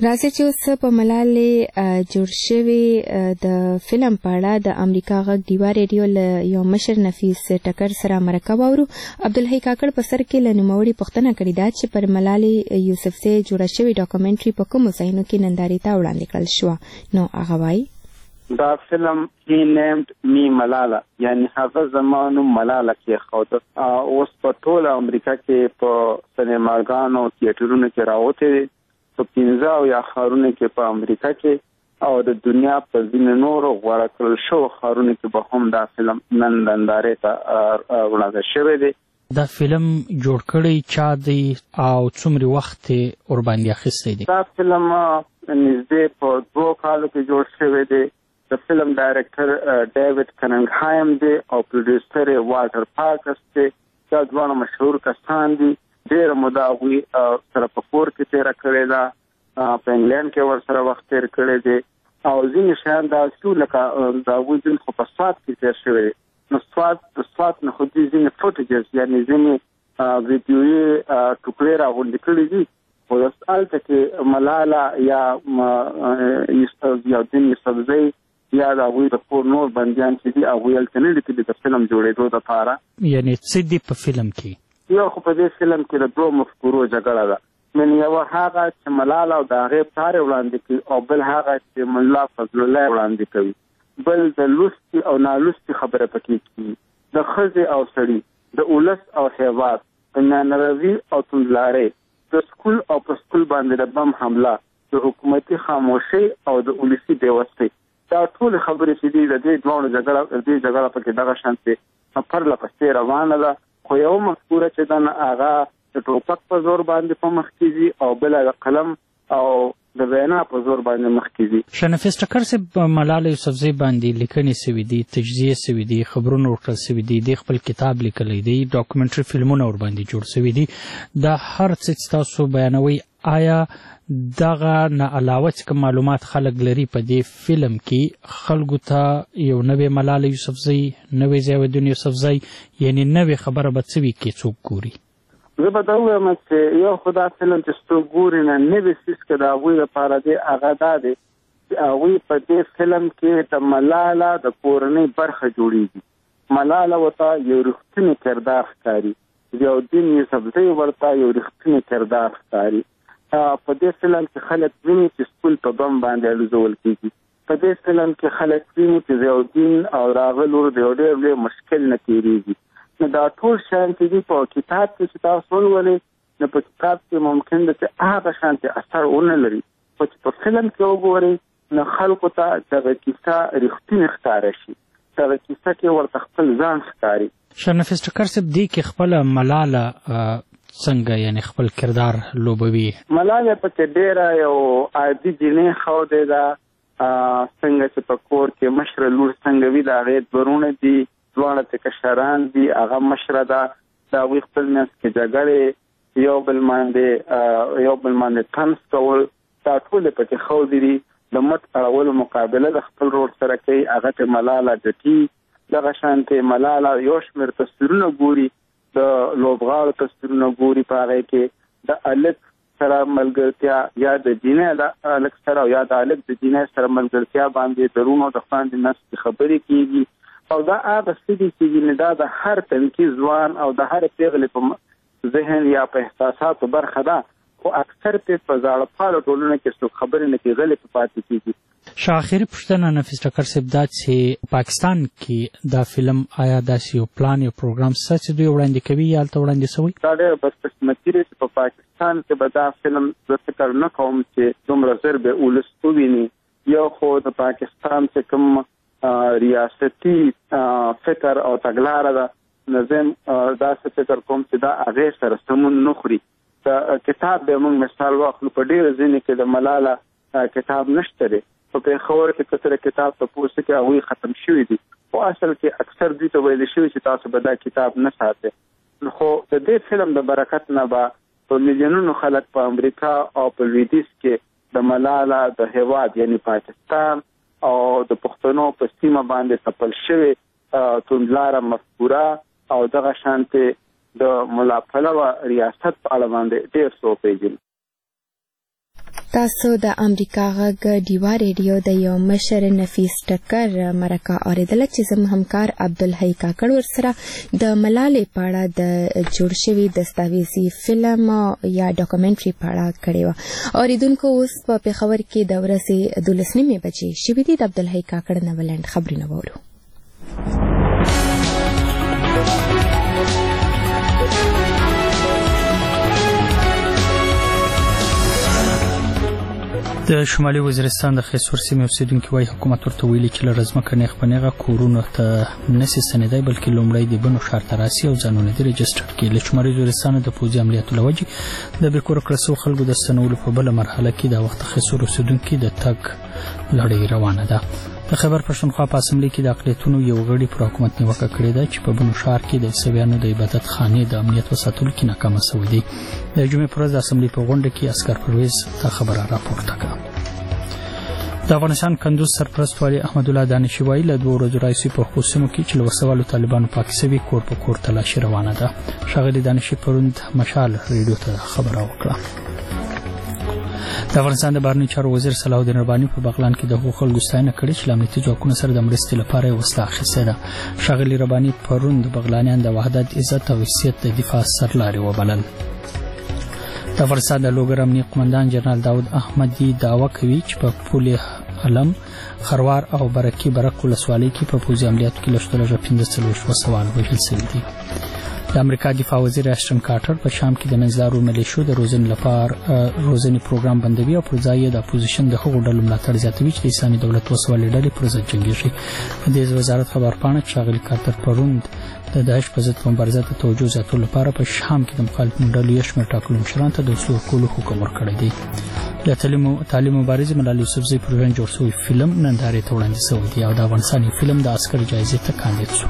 راځي چې اوس په ملالۍ جوړ شوی د فلم په اړه د امریکا غږ ډیوا ریډیو له یو مشر نفیس ټکر سره مرکه واورو. عبدالحی کاکړ په سر کې له نوموړي پوښتنه کړې ده چې پر ملالۍ یوسفزۍ جوړه شوې ډاکومنټري په کومو ځایونو کې نندارې ته وړاندې کړل شوه. نو هغه وایي دا فلم هی نیمد می ملاله یعنی هغه زمانو ملاله کې خوده اوس په ټول امریکا کې په سینماګانو تیاترونو کې راوته په پنځه او یا ښارونو کې په امریکا کې او د دنیا په ځینو نورو غوړه کړل شوو ښارونو کې به هم دا فلم نن نندارې ته وړاندې شوی دی. دا فلم جوړ کړی چا دی او څومره وخت یې ورباندې اخیستی دی؟ دا فلم نږدې په دوه کالو کې جوړ شوی دی. د فلم ډایرکټر ډیوډ کننګهایم دی او پروډیوسر یې والټر پارکس دی. دا دواړه مشهور کسان دي. ډېره موده هغوی سره په کور کې تېره کړې ده، په انګلینډ کې ورسره وخت تېر کړی دی او ځینې شیان داسې وو لکه د هغوی ځین خو په سوات کې تېر شوی دی. نو سوات د سوات نه خو دوی ځینې فوټیجز یعنې ځینې ویډیویي ټوکړې راغونډې کړي دي خو هلته کې ملاله یا ضیاءالدین یوسفزۍ یا د هغوی د کور نور بندیان چې دي هغوی هلته نه لیکلي د فلم جوړېدو دپاره. یعنې څه دي په فلم کې؟ یو خو په دې فلم کې د دوه مفکورو جګړه ده. من یوه هغه چې ملاله او د هغې پلار یې وړاندې کوي او بل هغه چې ملا فضل الله یې وړاندې کوي. بل د لوستي او نالوستي خبره پکې کېږي، د ښځې او سړي، د ولس او هېواد، د میانروي او توندلارۍ، د سکول او په سکول باندې د بم حمله، د حکومتي خاموشۍ او د ولسي بېوسۍ. دا ټولې خبرې چې دي د دې دواړو جګړه د دې جګړه پکې دغه شانتې پرله پسې روانه ده. خو یو مفکوره چې ده نه هغه د ټوپک په زور باندې په مخ کې ځي او بله د قلم او د وینا په زور باندې مخ کې ځي. شاه نفیس ټکر صاحب ملاله یوسفزۍ باندې لیکنې سوي دي، تجزیې سوي دي، خبرونه ورکړل سوي دي، د خپل کتاب لیکلی دی، ډاکومنټري فلمونه ورباندې جوړ سوي دي. دا هر څه چې تاسو بیانوئ آیا دغه نه علاوه چې کوم معلومات خلک لري په دې فلم کې خلکو ته یو نوې ملاله یوسفزۍ، نوې ضیاءالدین یوسفزۍ یعنې نوې خبره به څه وي کې څوک ګوري؟ زه به دا ووایم چې یو خو دا فلم چې څوک ګوري نه نوې څیز که د هغوی لپاره دی هغه دا دی چې هغوی په دې فلم کې د ملاله د کورنۍ برخه جوړېږي. ملاله ورته یو رښتونی کردار ښکاري، ضیاءالدین یوسفزۍ ورته یو رښتونی کردار ښکاري. په دې فلم کې خلک ویني چې سکول په بم باندې الوزول کېږي. په دې فلم کې خلک ویني چې ضیاءالدین او د هغه لور د یو ډېر لوی مشکل نه تېرېږي. نو دا ټول شیان چې دي په کتاب کې چې تاسو ولولئ نو په کتاب کې ممکن ده چې هغه شانتې اثر ونه لري، خو چې په فلم کې وګورئ نو خلکو ته دغه کیسه رښتونې ښکاره شي، دغه کیسه کې ورته خپل ځان ښکاري. شاه نفیس ټکر صاحب دې کې خپله ملاله څنګه یعنی خپل کردار لوبوي؟ ملاله پکې ډېره یو عادي جینۍ ښودې ده، څنګه چې په کور کې مشره لور څنګه وي د هغې دوه وروڼه دي، دواړه ترې کشران دي، هغه مشره ده، د هغوی خپل منځ کې جګړې، یو بل باندې یو بل باندې طنز کول، دا ټولې پکې ښودې دي. د مټ اړولو مقابله د خپل ورور سره کوي، هغه ته ملاله ډټي. دغه شانتې ملاله یو شمېر تصویرونه ګوري، د لوبغاړو تصویرونه ګوري، په هغې کې د الک سره ملګرتیا یا د جینۍ د الک سره او یا د الک د جینۍ سره ملګرتیا باندې د روڼو د خویندې نسلې خبرې کېږي. او دا هغه څه دي چې دا د هر تنکي ځوان او د هرې پېغلې په ذهن یا په احساساتو برخه ده، خو اکثر پې په زاړه پالو ټولنه کې څوک خبرې نه کوي، غلې په پاتې کېږي. شاه آخري پوښتنه نفیس ټکر صاحب دا چې پاکستان کې دا فلم آیا داسې یو پلان یا پروګرام شته چې دوی وړاندې کوي یا هلته وړاندې شوی؟ دا ډېره بدقسمتي ده چې په پاکستان کې به دا فلم زه فکر نه کوم چې دومره ژر به ولس وویني. یو خو د پاکستان چې کوم ریاستي فکر او تګلاره ده، نو زه داسې فکر کوم چې دا هغې سره سمون نه خوري. د کتاب به موږ مثال واخلو، په ډېرو ځینې کې د ملاله کتاب نشته دی. په پېښور کې که سره کتاب په پوسته کې هغوی ختم شوي دي، خو اصل کې اکثر دوی ته ویل شوي چې تاسو به دا کتاب نه ساتئ. خو د دې فلم د برکت نه به په میلیونونو خلک په امریکا او په لویدیځ کې د ملاله د هېواد یعنې پاکستان او د پښتنو په سیمه باندې تپل شوې توندلاره مفکوره او دغه شانتې د ملا پلوه ریاست په اړه باندې ډېر څه وپېژني. تاسو د امریکا غږ ډیوا ریډیو د یو مشر نفیس ټکر مرکه اوریدله چې زموږ همکار عبدالحی کاکړ ورسره د ملالۍ په اړه د جوړ شوي دستاویزي فلم یا ډاکومنټري په اړه کړې وه. اوریدونکو اوس په پېښور کې د ورځې دولس نیمې بجې شوي دي. د عبدالحی کاکړ نه ولنډ خبرونه وورو. د شمالي وزیرستان د خیسور سیمې اوسیدونکي وایي حکومت ورته ویلي چې له رزمکه نیغ په نیغه کورونو ته نسي ستنېدی بلکې لومړی د بنو ښار ته راسي او ځانونه دې رجسټر کړي. له شمالي وزیرستانه د پوځي عملیاتو له وجې د بې کوره کړه شوو خلکو د ستنولو په بله مرحله کې دا وخت خیسور اوسیدونکي د تګ لړۍ روانه ده. د خیبر پښتونخوا په اسمبلۍ کې د اقلیتونو یو غړي پر حکومت نیوکه کړې ده چې په بنو ښار کې د عیسویانو د عبادت خانې د امنیت وساتلو کې ناکامه سوی دی. د جمعې په ورځ د اسمبلۍ په غونډه کې عسکر پرویز دا خبره راپورته کړه. د افغانستان کندوز سرپرست والي احمد الله دانشي وایي له دوه ورځو راهیسې په خپلو سیمو کې چې له وسوالو طالبانو پاکې سوي کور په کور تلاشي روانه ده. ښاغلي دانشي پروند مشال ریډیو ته خبره وکړه. د افغانستان د بهرنیو چارو وزیر صلاح الدین رباني په بغلان کې د هغو خلکو ستاینه کړې چې له امنیتي ځواکونو سره د مرستې لپاره یې وسله اخیستې ده. ښاغلي رباني پرون د بغلانیان د وحدت، عزت او حیثیت د دفاع سرلارې وبلل. د افغانستان د لوګر امنیه قمندان جنرال داود احمدي دعوه کوي چې په پول علم، خروار او برکي برک ولسوالۍ کې په پوځي عملیاتو کې له شلو زره پنځه څلوېښت وسوال وژل سوي دي. د امریکا دفاع وزیر اشټن کارټر په شام کې د منځلارو ملیشو د روزنې لپاره روزنې پروګرام بندوي او پر ځای یې د اپوزیشن د هغو ډلو ملاتړ زیاتوي چې د اسلامي دولت وسوالې ډلې پر ضد جنګېږي. د دې وزارت خبرپاڼه چې ښاغلي کارټر پروند د داعش په ضد مبارزه ته توجه زیاتولو لپاره په شام کې د مخالفینو ډلو یو شمېر ټاکلو مشرانو ته د وسلو ورکولو حکم ورکړی دی. د تعلیم مبارزې ملالۍ یوسفزۍ پر ژوند جوړ شوی فلم نندارې ته وړاندې شوی دی او د افغانستان یو فلم د اسکر جایزې ته کاندید شو.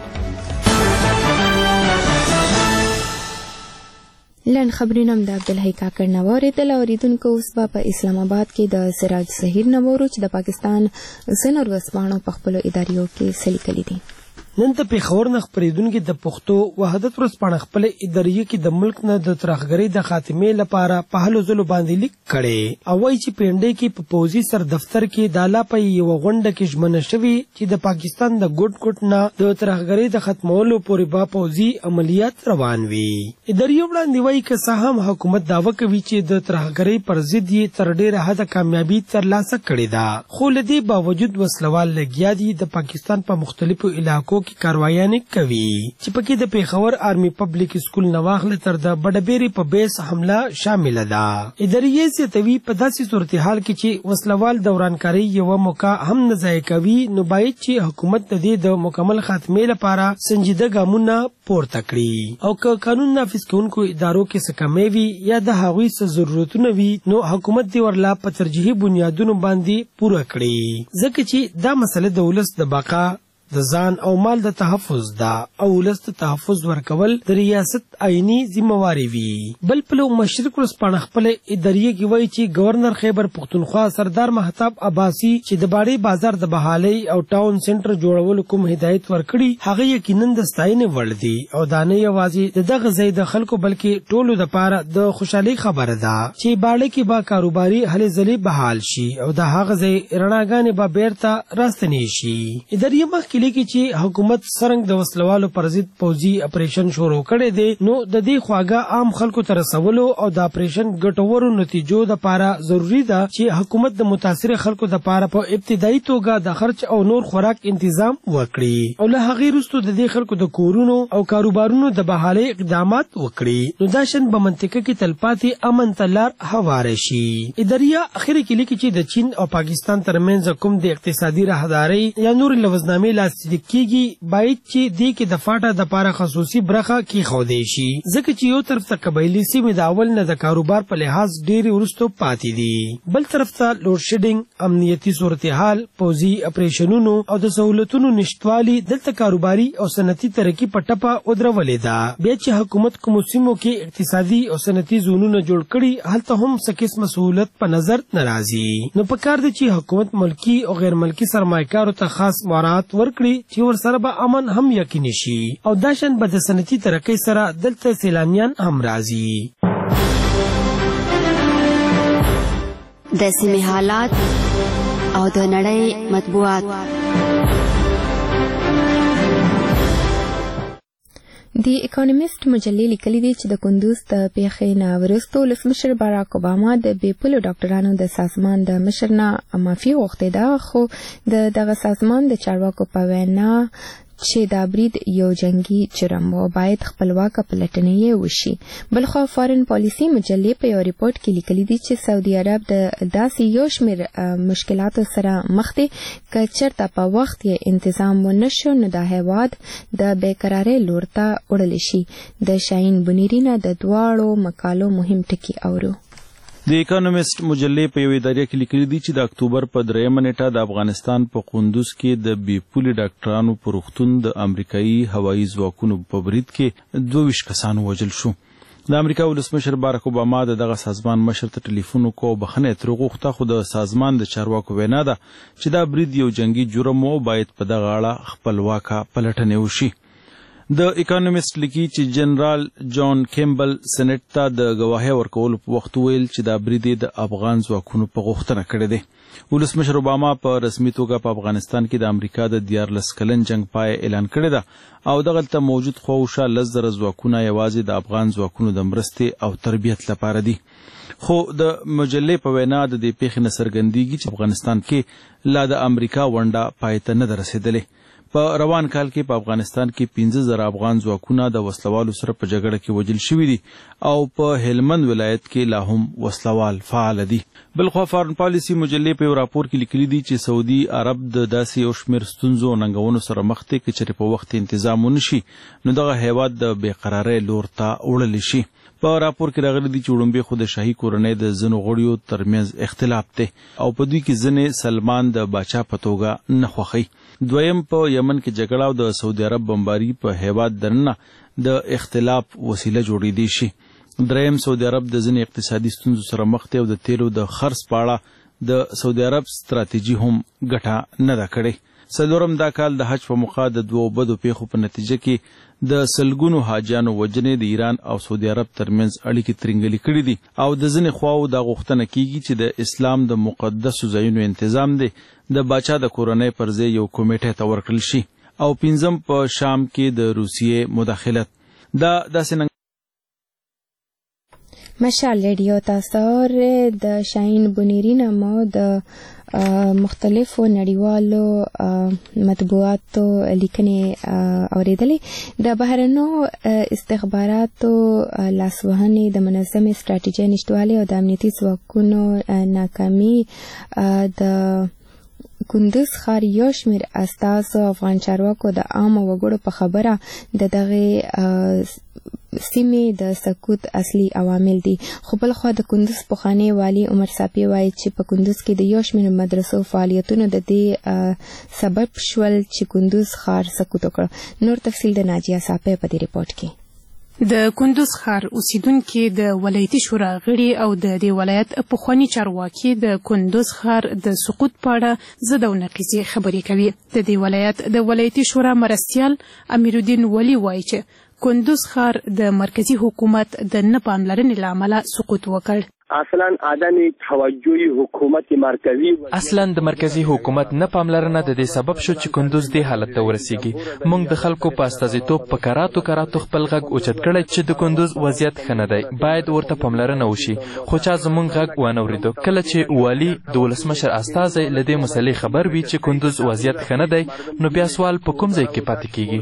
لنډ خبرونه هم د عبدالحی کاکړ نه واورېدل. اوریدونکو اوس به په اسلام آباد کې د سراج ظهیر نه وورو چې د پاکستان ځینو ورځپاڼو په خپلو اداریو کې څه لیکلي دي. نن د پېښور نه خپرېدونکي د پښتو وحدت ورځپاڼه خپل اداریه کې د ملک نه د ترهګرۍ د خاتمې لپاره په هلو ځلو باندې لیک کړی او وایي چې پینډۍ کې په پوځي سر دفتر کې د الله په یوه غونډه کې ژمنه شوې چې د پاکستان د ګوټ ګوټ نه د ترهګرۍ د ختمولو پورې به پوځي عملیات روان وي. اداریه وړاندې وایي که څه هم حکومت دعوه کوي چې د ترهګرۍ پر ضد یې تر ډېره حده کامیابي ترلاسه کړې ده، خو له دې باوجود وسلوال لګیا دي د پاکستان په مختلفو علاقو کې کاروایانې کوي چې پکې د پېښور آرمي پبلک سکول نه واخله تر د بډبېرې په بیس حمله شامله ده. اداریه زیاتوي په داسې صورتحال کې چې وسلوال د ورانکارۍ یوه موقع هم نه ضایع کوي نو باید چې حکومت د دې د مکمل خاتمې لپاره سنجیده ګامونه پورته کړي او که قانون نافذ کوونکو ادارو کې څه کمی وي یا د هغوی څه ضرورتونه وي نو حکومت دې ورلا په ترجیحي بنیادونو باندې پوره کړي ځکه چې دا مسله د ولس د بقا، د ځان او مال د تحفظ ده او ولس ته تحفظ ورکول د ریاست آئینی ذمہواری وي. بل پلو مشرق ورځپاڼه خپل اداریه کې وایي چې گورنر خیبر پښتونخوا سردار مهتاب عباسي چې د باړې بازار د بحالۍ او ټاون سنټر جوړولو کوم هدایت ورکړي هغه یقینا د ستاینې وړ دي او دا نه یوازې د دغه ځای د خلکو بلکې ټولو دپاره د خوشحالۍ خبره ده چې باړې کې به کاروباري هلې ځلې بحال شي او د هغه ځای رڼاګانې به بیرته راستنې شي. اداریه مخکې لیکي چې حکومت څرنګه د وسلوالو پر ضد پوځي اپریشن شروع کړی دی نو د دې خواږه عام خلکو ته رسولو او د اپریشن ګټورو نتیجو دپاره ضروري ده چې حکومت د متاثره خلکو دپاره په ابتدایي توګه د خرچ او نور خوراک تنظیم وکړي او له هغې وروسته د دې خلکو د کورونو او کاروبارونو د بحالۍ اقدامات وکړي نو دا شان په منطقه کې تلپاتې امن ته لار هواره شي. اداریه اخر کې لیکي چې د چین او پاکستان ترمنځ کوم د اقتصادي راهدارۍ یا نور لوزنامې لاس لاسلیک کیږي باید چې دې کې د فاټا دپاره خصوصي برخه کېښودی شي ځکه چې یو طرف ته قبایلي سیمې د اول نه د کاروبار په لحاظ ډېرې وروسته پاتې دي، بل طرف ته لوډ شیډینګ، امنیتي صورتحال، پوځي اپریشنونو او د سهولتونو نشتوالي دلته کاروباري او صنعتي ترقي په ټپه ودرولې ده. بیا چې حکومت کومو سیمو کې اقتصادي او صنعتي زونونه جوړ کړي هلته هم څه قسمه سهولت په نظر نه راځي نو پکار دی چې حکومت ملکي او غیر ملکي سرمایه‌کارو ته خاص مراعات ورکړي چې ورسره به امن هم یقیني شي او دا شان به د صنعتي ترقۍ سره دلته سیلانیان هم راځي. د سیمې حالات او د نړۍ مطبوعات. د اکونومیست مجلې لیکلي دي چې د کندوز د پیښې نه وروسته ولسمشر باراک اوباما د بې پولو ډاکټرانو د سازمان د مشر نه معافي غوښتې ده، خو د دغه سازمان د چارواکو په وینا چې دا برید یو جنگي جرم و، باید خپلواکه پلټنه یې وشي. بلخوا فارن پالیسي مجلې په یو ریپورت کې لیکلي دي چې سعودي عرب د داسې یو شمېر مشکلاتو سره مخ دی که چېرته په وخت یې انتظام ونه شو نو دا هېواد د بېقرارۍ لور ته وړلی شي. د شاهین بنیري نه د دواړو مقالو مهم ټکي اورو. د اکونومیست مجلې په یو ادارې کې لیکلي دي چې د اکتوبر په دریمه نیټه د افغانستان په قندوز کې د بې پولې ډاکټرانو په روغتون د امریکایي هوایي ځواکونو په برید کې دوه ویشت کسان ووژل شو. د امریکا ولسمشر باراک اوباما د دغه سازمان مشر ته ټلیفون وکړ او بخښنه یې ترې وغوښته، خو د سازمان د چارواکو وینا ده چې دا برید یو جنگي جرم و، باید په دغه اړه خپلواکه پلټنې وشي. د اکونومیست لیکي چې جنرال جان کیمبل سنټ ته د ګواهۍ ورکولو په وخت ویل چې دا برید د افغان ځواکونو په غوښتنه کړی دی. ولسمشر اوباما په رسمي توګه په افغانستان کې د امریکا د دیارلس کلن جنگ پای اعلان کړی ده او دغلته موجود خواوشا لس زره ځواکونه یوازې د افغان ځواکونو د مرستې او تربیت لپاره دي. خو د مجلې په وینا د دې پیښې نه څرګندېږي چې افغانستان کې لا د امریکا ونډه پای ته نه ده رسېدلې. په روان کال کې په افغانستان کې پنځه زره افغان ځواکونه د وسلوالو سره په جګړه کې وژل شوي دي او په هلمند ولایت کې لا هم وسلوال فعال دي. بلخوا فارن پالیسي مجلې په یو راپور کې لیکلي دي چې سعودي عرب د داسې یو شمېر ستونزو او ننګونو سره مخ دی که چېرې په وخت انتظام ونه شي نو دغه هیواد د بېقرارۍ لور ته وړلی شي. په راپور کې راغلي دي چې وړومبې خو د شاهي کورنۍ د ځینو غړیو ترمنځ اختلاف دی او په دوی کې ځینې سلمان د باچا په توګه نه خوښوي. دویم په یمن کې جګړه او د سعودي عرب بمباري په هیواد دننه د اختلاف وسیله جوړېدی شي. دریم سعودي عرب د ځینې اقتصادي ستونزو سره مخ دی او د تیلو د خرڅ په اړه د سعودي عرب ستراتیژي هم ګټه نه ده کړې. څلورم دا کال د حج په موقع د دوو بدو پیښو په نتیجه کې د سلګونو حاجیانو وژنې د ایران او سعودي عرب ترمنځ اړیکې ترنګلې کړي دي او د ځینې خواو دا غوښتنه کیږي چې د اسلام د مقدسو ځایونو انتظام دی د باچا د کورنۍ پر ځای یو کمیټې ته ورکړل شي. او پنځم په شام کې د روسیې مداخلت. دا داسې مشال ریډیو تاسو د شاهین بنیري نه مو د مختلفو نړیوالو مطبوعاتو لیکنې اوریدلې. د بهرنیو استخباراتو لاسوهنې، د منظمې ستراتیژۍ نشتوالي او د امنیتي ځواکونو ناکامي د کندوز ښار یو شمېر استازو افغان چارواکو د عامو وګړو په خبره د دغې سیمې د سقوط اصلي عوامل دي. خو بلخوا د کندوز پخوانی والي عمر صافي وایي چې په کندوز کې د یو شمېر مدرسو فعالیتونو د دې سبب شول چې کندوز ښار سقوط وکړ. نور تفصیل د ناجیه صافي په دې ریپورت کې. د کندوز ښار اوسیدونکي د ولایتي شورا غړي او د دې ولایت پخوانی چارواکي د کندوز ښار د سقوط په اړه ضد او نقیضې خبرې کوي. د دې ولایت د ولایتي شورا مرستیال امیرالدین ولی وایي چې کندوز ښار د مرکزی حکومت د نه پاملرنې له امله سقوط وکړ. اصلا عدم توجه حکومت مرکزی اصلا د مرکزی حکومت نه پاملرنه د دې سبب شو چې کندوز دې حالت ته ورسیږي. موږ د خلکو په استازیتوب په کراتو کراتو خپل غږ اوچت کړی چې د کندوز وضعیت ښه نه دی، باید ورته پاملرنه وشي، خو چا زموږ غږ وانه اورېدو. کله چې والي د ولسمشر استازی له دې مسلې خبر وي چې کندوز وضعیت ښه نه دی نو بیا سوال په کوم ځای کې پاتې کیږي؟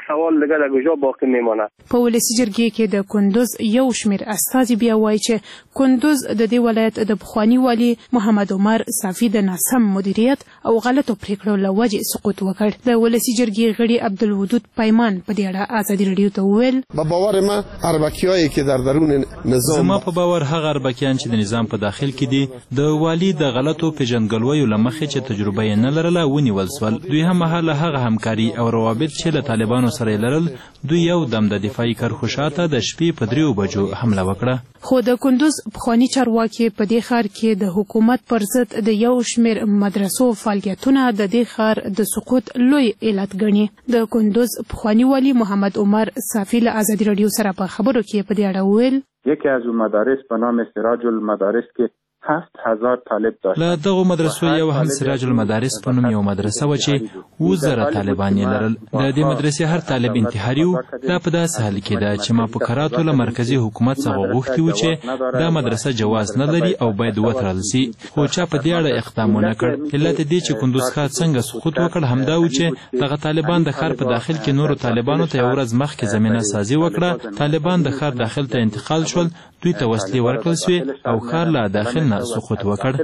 په ولسي جرګې کې د کندوز یو شمېر استازي بیا وایي چې کندوز د دې ولایت د پخوانی والي محمد عمر صافي د ناسم مدیریت او غلطو پریکړو له وجې سقوط وکړ. د ولسي جرګې غړي عبدالودود پیمان په دې اړه ازادي راډیو ته وویل: په باور ما اربکیایی که در درون نظام زما په باور هغه اربکیان چې د نظام په داخل کې دي د والي د غلطو پیژندګلویو له مخې چې تجربه یې نه لرله ونیول سول. دوی هم مهاله هغه همکاري او روابط چې له طالبانو سره یې لرل دوی یو دم د دفاعي کرښو ته د شپې په دریو بجو حمله وکړه. خو د کندوز پخوانی چارواکي په دې ښار کې د حکومت پر ضد د یو شمېر مدرسو فعالیتونه د دې ښار د سقوط لوی علت ګڼي. د کندوز پخوانی والي محمد عمر صافي له ازادي راډیو سره په خبرو کې په دې اړه وویل: یکی از مدارس به نام سراج المدارس که هفت هزار طالب داشت. له دغو مدرسو یو هم سراج المدارس په نوم یو مدرسه و چې اووه زره طالبان یې لرل. د دې مدرسې هر طالب انتحاري و. دا په داسې حال کې ده چې مافکراتو له مرکزي حکومت څخه غوښتي وو چې دا مدرسه جواز نه لري او باید وتړل سي، خو چا په دې اړه اقدام ونه کړ. علت دې چې کندوز ښار څنګه سقوط وکړ همدا و چې دغه طالبان د ښار په داخل کې نورو طالبانو ته یوه ورځ مخکې زمینه سازي وکړه. طالبان د ښار داخل ته انتقال شول، دوی ته وسلې ورکړل سوې او ښار له داخل نه سقوط وکړ.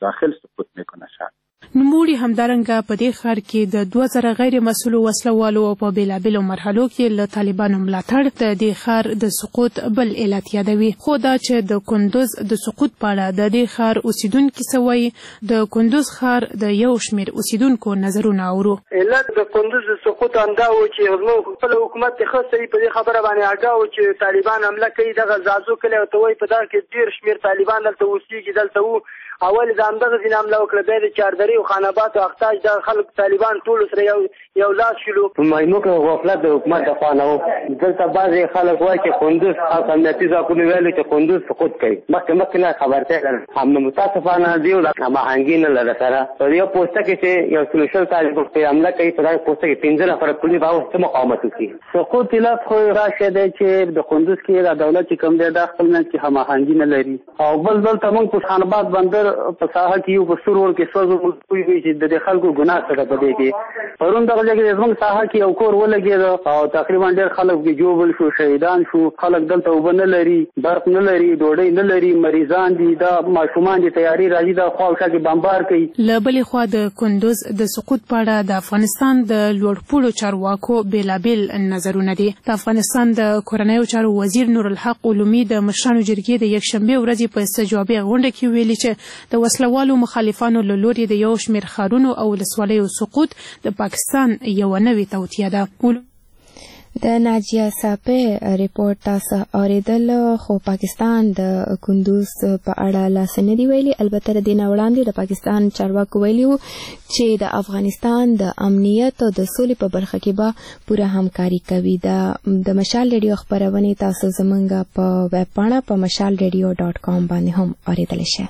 نوموړي همدارنګه په دې ښار کې د دوه زره غیر مسؤلو وسلوالو او په بېلابېلو مرحلو کې له طالبانو ملاتړ د دې ښار د سقوط بل علت یادوي. خو دا چې د کندوز د سقوط په اړه د دې ښار اوسیدونکي څه وایي، د کندوز ښار د یو شمېر اوسیدونکو نظرونه اورو. علت د کندوز د سقوط همدا و چې زموږ خپل حکومت ښه صحیح په دې خبره باندې آګاه و چې طالبان حمله کوي. دغه زازو کلی ورته وایي په دغه کې ډېر شمېر طالبان دلته اوسېږي. دلته و اول د همدغه ځینې حمله وکړه، بیا د چاردرې او خاناباد او اختاج دغه خلک طالبان ټولو سره یو یو لاس شولو. په مایمو کې غفلت د حکومت د خوا نه و. دلته بعضې خلک وایي چې کندوز خاص امنیتي ځواکونو ویلي چې کندوز سقوط کوي. مخکې مخکې نه خبرتیا کړل. هم متاسفانه دیو هماهنګي نه لرله سره. په یو پوسته کې چې یو څلور شل طالبان پرې حمله کوي، په دغه پوسته کې پنځه نفره پولیس راوستي مقاومت وکړي. سقوط علت خو راشه دی چې د کندوز کې د دولت چې کوم دی دا خپل منځ کې هماهنګي نه لري. او بل دلته موږ په خاناباد بندر په ساحه کې یو په سرور کې سوزو موږ وي چې د خلکو ګناه څه په دې کې. پرون دغه ځای کې زموږ ساحه کې یو کور ولګېد او تقریبا ډېر خلک کې جوبل شو، شهیدان شو. خلک دلته اوبه نه لري، برق نه لري، ډوډۍ نه لري، مریضان دي، دا ماشومان دي تیاری راځي دا خواوشا کې بمبار کوي. له بلې خوا د کندوز د سقوط په اړه د افغانستان د لوړپوړو چارواکو بېلابېل نظرونه دي. د افغانستان د کورنیو چارو وزیر نورالحق علومي د مشرانو جرګې د یکشنبې ورځې په استجوابي غونډه کې ویلي چې د وسلوالو مخالفانو له لوري د یو شمېر ښارونو او ولسوالیو سقوط د پاکستان یوه نوې توطیه ده. د ناجیه صافی ریپورت تاسو اوریدل، خو پاکستان د کندوز په اړه لاس نه دی ویلي. البته د دې نه وړاندې د پاکستان چارواکو ویلي وو چې د افغانستان د امنیت او د سولې په برخه کې به پوره همکاري کوي. د مشال ریډیو خپرونې تاسو زموږ په ویب پاڼه په مشال ریډیو ډاټ کام باندې هم اوریدلی شئ.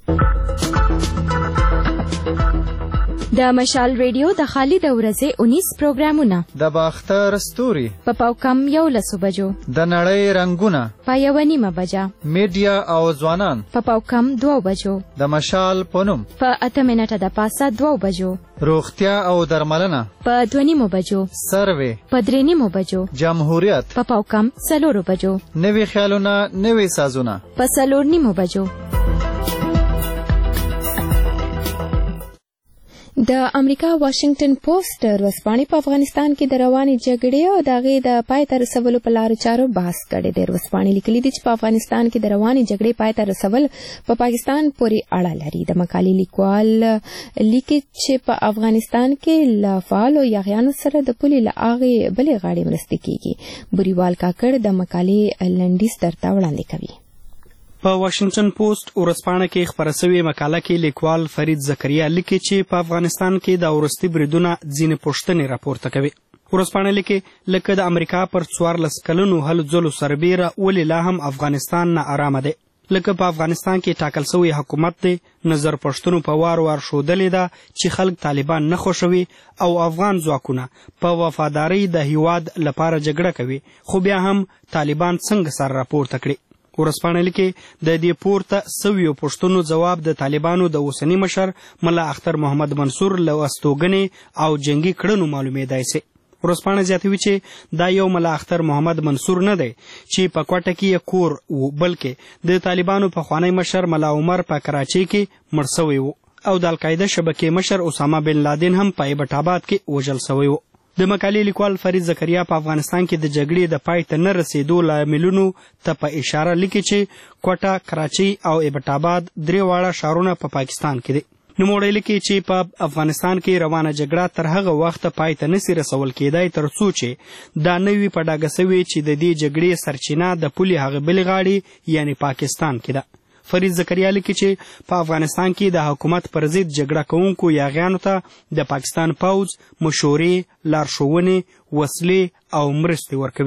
د مشال ریډیو د خالد ورځې اونیس پروګرامونه د باختر ستوري په پاوکم یو لسو بجو، د نړۍ رنگونه په یوه نیمه بجه، میډیا او ځوانان په پاوکم دوو بجو، د مشال په نوم په اته منټه د پاسه دوو بجو، روغتیا او درملنه په دوه نیمو بجو، سروې په درې نیمو بجو، جمهوریت په پاوکم څلورو بجو، نوي خیالونه نوي سازونه په څلور نیمو بجو. د امریکا واشنگټن پوسټ ورځپاڼې په افغانستان کې د روانې جګړې او د هغې د پای ته رسولو په لارو چارو بحث کړی دی. ورځپاڼې لیکلي دي چې په افغانستان کې د روانې جګړې پای ته رسول په پا پاکستان پورې اړه لري. د مقالې لیکوال لیکي چې په افغانستان کې له فعالو یاغیانو سره د پولې له هغې بلې غاړې مرستې کېږي. بوریوال کاکړ د مقالې لنډیز درته وړاندې کوي. په واشنگټن پوسټ ورځپاڼه کې خپره شوې مقاله کې لیکوال فرید زکریا لیکي چې په افغانستان کې د وروستي بریدونه ځینې پوښتنې راپورته کوي. ورځپاڼه لیکي لکه د امریکا پر څوارلس کلونو هلو ځلو سربیره ولې لا هم افغانستان نه ارامه دی. لکه په افغانستان کې ټاکل شوی حکومت دی، نظر پښتنو په وار وار ښودلې ده چې خلک طالبان نه خوښوي او افغان ځواکونه په وفادارۍ د هیواد لپاره جګړه کوي، خو بیا هم طالبان څنګه سر راپورته کړي. ورځپاڼه لیکي د دې پورته سویو پوښتنو ځواب د طالبانو د اوسني مشر ملا اختر محمد منصور له استوګنې او جنگي کړنو معلومېدای سي. ورځپاڼه زیاتوي چې دا یو ملا اختر محمد منصور نه دی چې په کوټه کې یې کور و، بلکې د طالبانو پخوانی مشر ملا عمر په کراچۍ کې مړ سوی و او د القاعده شبکې مشر اسامه بن لادن هم په ایبټ آباد کې وژل سوی و. د مقالې لیکوال فرید زکریا په افغانستان کې د جګړې د پای ته نه رسېدو لاملونو ته په اشاره لیکي چې کوټه، کراچۍ او ایبټ آباد درې واړه ښارونه په پاکستان کې دي. نوموړی لیکي چې په افغانستان کې روانه جګړه تر هغه وخته پای ته نسي رسول کېدای تر څو چې دا نه وي په ډاګه سوې چې د دې جګړې سرچینه د پولې هغې بلې غاړې یعنې پاکستان کې ده. فرید زکریا لیکي چې په افغانستان کې د حکومت پر ضد جګړه کوونکو یاغیانو ته د پاکستان پوځ مشورې، لارښوونې، وسلې او مرستې ورکوي.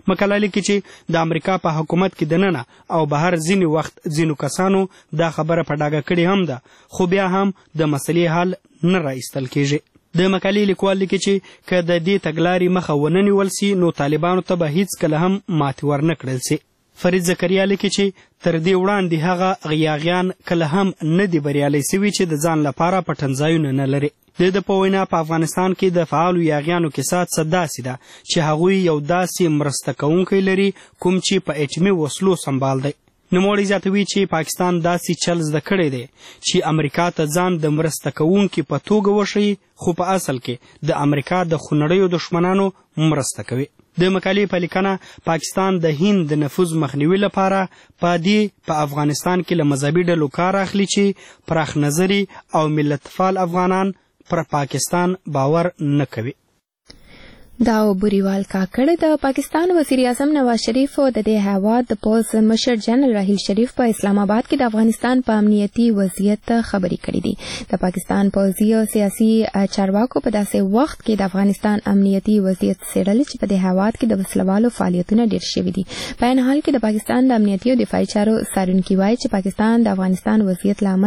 مقاله لیکي چې د امریکا په حکومت کې دننه او بهر ځینې وخت ځینو کسانو دا خبره په ډاګه کړې هم ده، خو بیا هم د مسلې حل نه راایستل کیږي. د مقالې لیکوال لیکي چې که د دې تګلارې مخه ونه نیول سي نو طالبانو ته به هیڅکله هم ماتې ورنه کړل سي. فرید زکریا لیکي چې تر دې وړاندې هغه غیاغیان کله هم نه دي بریالي سوي چې د ځان لپاره پټنځایونه نه لري. د ده په وینا په افغانستان کې د فعالو یاغیانو کیسه څه داسې ده چې هغوی یو داسې مرسته کوونکی لري کوم چې په اټمي وسلو سمبال دی. نوموړی زیاتوي چې پاکستان داسې چل زده کړی دی چې امریکا ته ځان د مرسته کوونکي په توګه وښیي، خو په اصل کې د امریکا د خونړیو دښمنانو مرسته کوي. د مقالې په لیکنه پاکستان د هند د نفوذ مخنیوي لپاره په دې په افغانستان کې له مذهبي ډلو کار اخلي چې پراخ نظري او ملتفال افغانان پر پاکستان باور نه کوي. دا بوریوال کاکړ د پاکستان وزیر اعظم نواز شریف او د دې هیواد د پوز مشر جنرال راحیل شریف په اسلام آباد کې د افغانستان په امنیتي وضعیت خبرې کړې دي. د پاکستان پوځي او سیاسي چارواکو په داسې وخت کې د افغانستان امنیتي وضعیت څېړل چې په دې هیواد کې د وسلوالو فعالیتونه ډېر شوي دي. په عین حال کې د پاکستان د امنیتي او دفاعي چارو څارونکي وایي چې پاکستان د افغانستان وضعیت له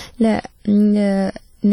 امله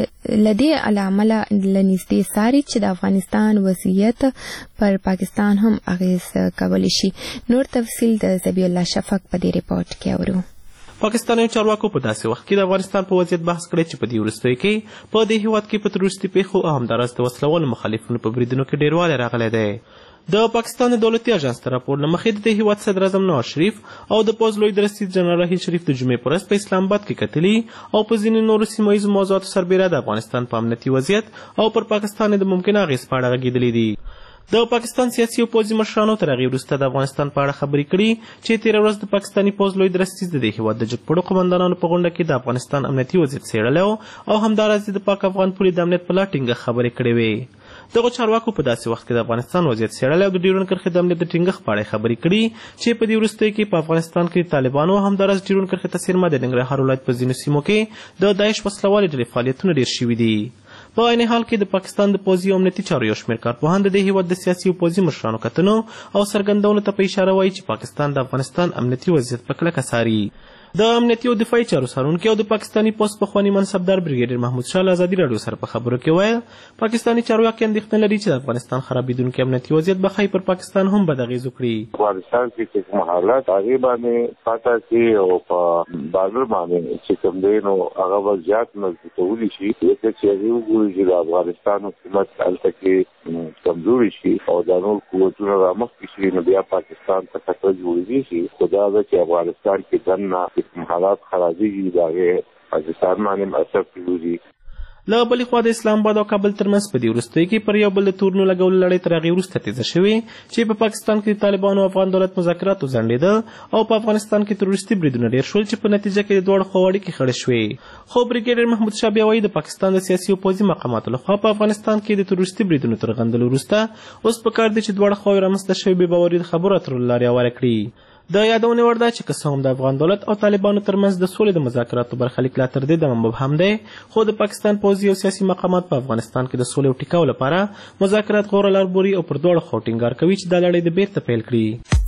لدې علامه لنږدې څاري چې د افغانستان وضعیت پر پاکستان هم اغیز کولی شي. نور تفصیل د ذبیح الله شفق په دې ریپورت کې اورو. پاکستاني چارواکو په داسې وخت کې د افغانستان په وضعیت بحث کړی چې په دې وروستیو کې په دې هیواد کې په تروریستي پیښو او همداراز د وسلوالو مخالفینو په بریدونو کې ډېروالی راغلی دی. د پاکستان د دولتي اژانس تر راپور له مخې د دې هیواد صدر اعظم نواز شریف او د پوځ لوی درستیز جنرال راحیل شریف د جمعې په ورځ په اسلام آباد کې کتلي او په ځینې نورو سیمه ییزو موضوعاتو سربیره د افغانستان په امنیتي وضعیت او پر پاکستان د ممکنه اغېز په اړه غږېدلي دي. د پاکستان سیاسي او پوځي مشرانو تر هغې وروسته د افغانستان په اړه خبرې کړي چې تېره ورځ د پاکستاني پوځ لوی درستیز د دې هیواد د جګپړو قمندانانو په غونډه کې د افغانستان امنیتي وضعیت څېړلی او همداراز د پاک افغان پولې د امنیت په لا ټینګښت خبرې کړې وې. دغو چارواکو په داسې وخت کې د افغانستان وضعیت څېړلی او د ډیورنډ کرښې د امنیت د ټینګښت په اړه خبرې کړي چې په دې وروستیو کې په افغانستان کې د طالبانو او همداراز ډیورنډ کرښې ته څېرمه د ننګرهار ولایت په ځینو سیمو کې د داعش وسلوالې ډلې فعالیتونه ډېر شوي دي. په عین حال کې د پاکستان د پوځي او امنیتي چارو یو شمېر کارپوهان د دې هیواد د سیاسي او پوځي مشرانو کتنو او څرګندونو ته په اشاره وایي چې پاکستان د افغانستان امنیتي وضعیت په کلکه څاري. د امنیتي او دفاعي چارو څارونکي او د پاکستاني پوځ پخواني منصبدار بریګیډیر محمود شاه له ازادي راډیو سره په خبرو کې ویل پاکستاني چارواکي اندېښنه لري چې د افغانستان خرابېدونکی امنیتي وضعیت به ښایي پر پاکستان هم بد اغېز وکړي. افغانستان کې چې کوم حالات هغې باندې پاته کې او په بارډر باندې چې کوم دی نو هغه به زیات مضبوطولی شي ځکه چې هغې وګوري چې د افغانستان حکومت هلته کې کمزوري شي او د نور قوتونه رامخکې شي نو بیا پاکستان ته خطر جوړېدی شي. خو دا ده چې افغانستان کې دننه حالات خرابېږي د هغې پاکستان باندې هم اثر پرېوځي. له بلې خوا د اسلام آباد او کابل ترمنځ په دې وروستیو کې پر یو بل د تورنو لګولو لړۍ تر هغې وروسته تیزه شوې چې په پاکستان کې د طالبانو او افغان دولت مذاکرات وځنډېده او په افغانستان کې تروریستي بریدونه ډېر شول چې په نتیجه کې د دواړو خواو اړیکې خړې شوې. خو بریګیډیر محمود شاه بیا وایي د پاکستان د سیاسي او پوځي مقاماتو لخوا په افغانستان کې د تروریستي بریدونو تر غندلو وروسته اوس پکار دی چې دواړه خواوې رامنځته شوې بې باوري د خبرو اترو له لارې هواره کړي. د یادونې وړ ده چې که څه هم د افغان دولت او طالبانو ترمنځ د سولې د مذاکراتو برخلیک لا تر دې دمه مبهم دی، خو د پاکستان پوځي او سیاسي مقامات په افغانستان کې د سولې او ټیکاو لپاره مذاکرات غوره لار بوري او پر دواړو خواو ټینګار کوي چې دا لړۍ د بیرته پیل کړي.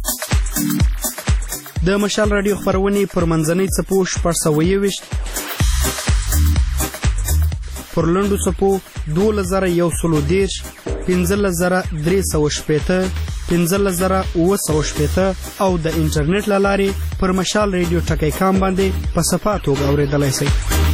د مشال راډیو خپرونې پر منځنۍ څپو شپږ سوه یوویشت پر لنډو څپو دولس زره یو سلو دېرش پنځلس زره درې سوه شپېته پنځلس زره اوه سوه شپېته او د انټرنیټ له لارې پر مشال ریډیو ټکی کام باندې په صفا توګه اورېدلی شئ.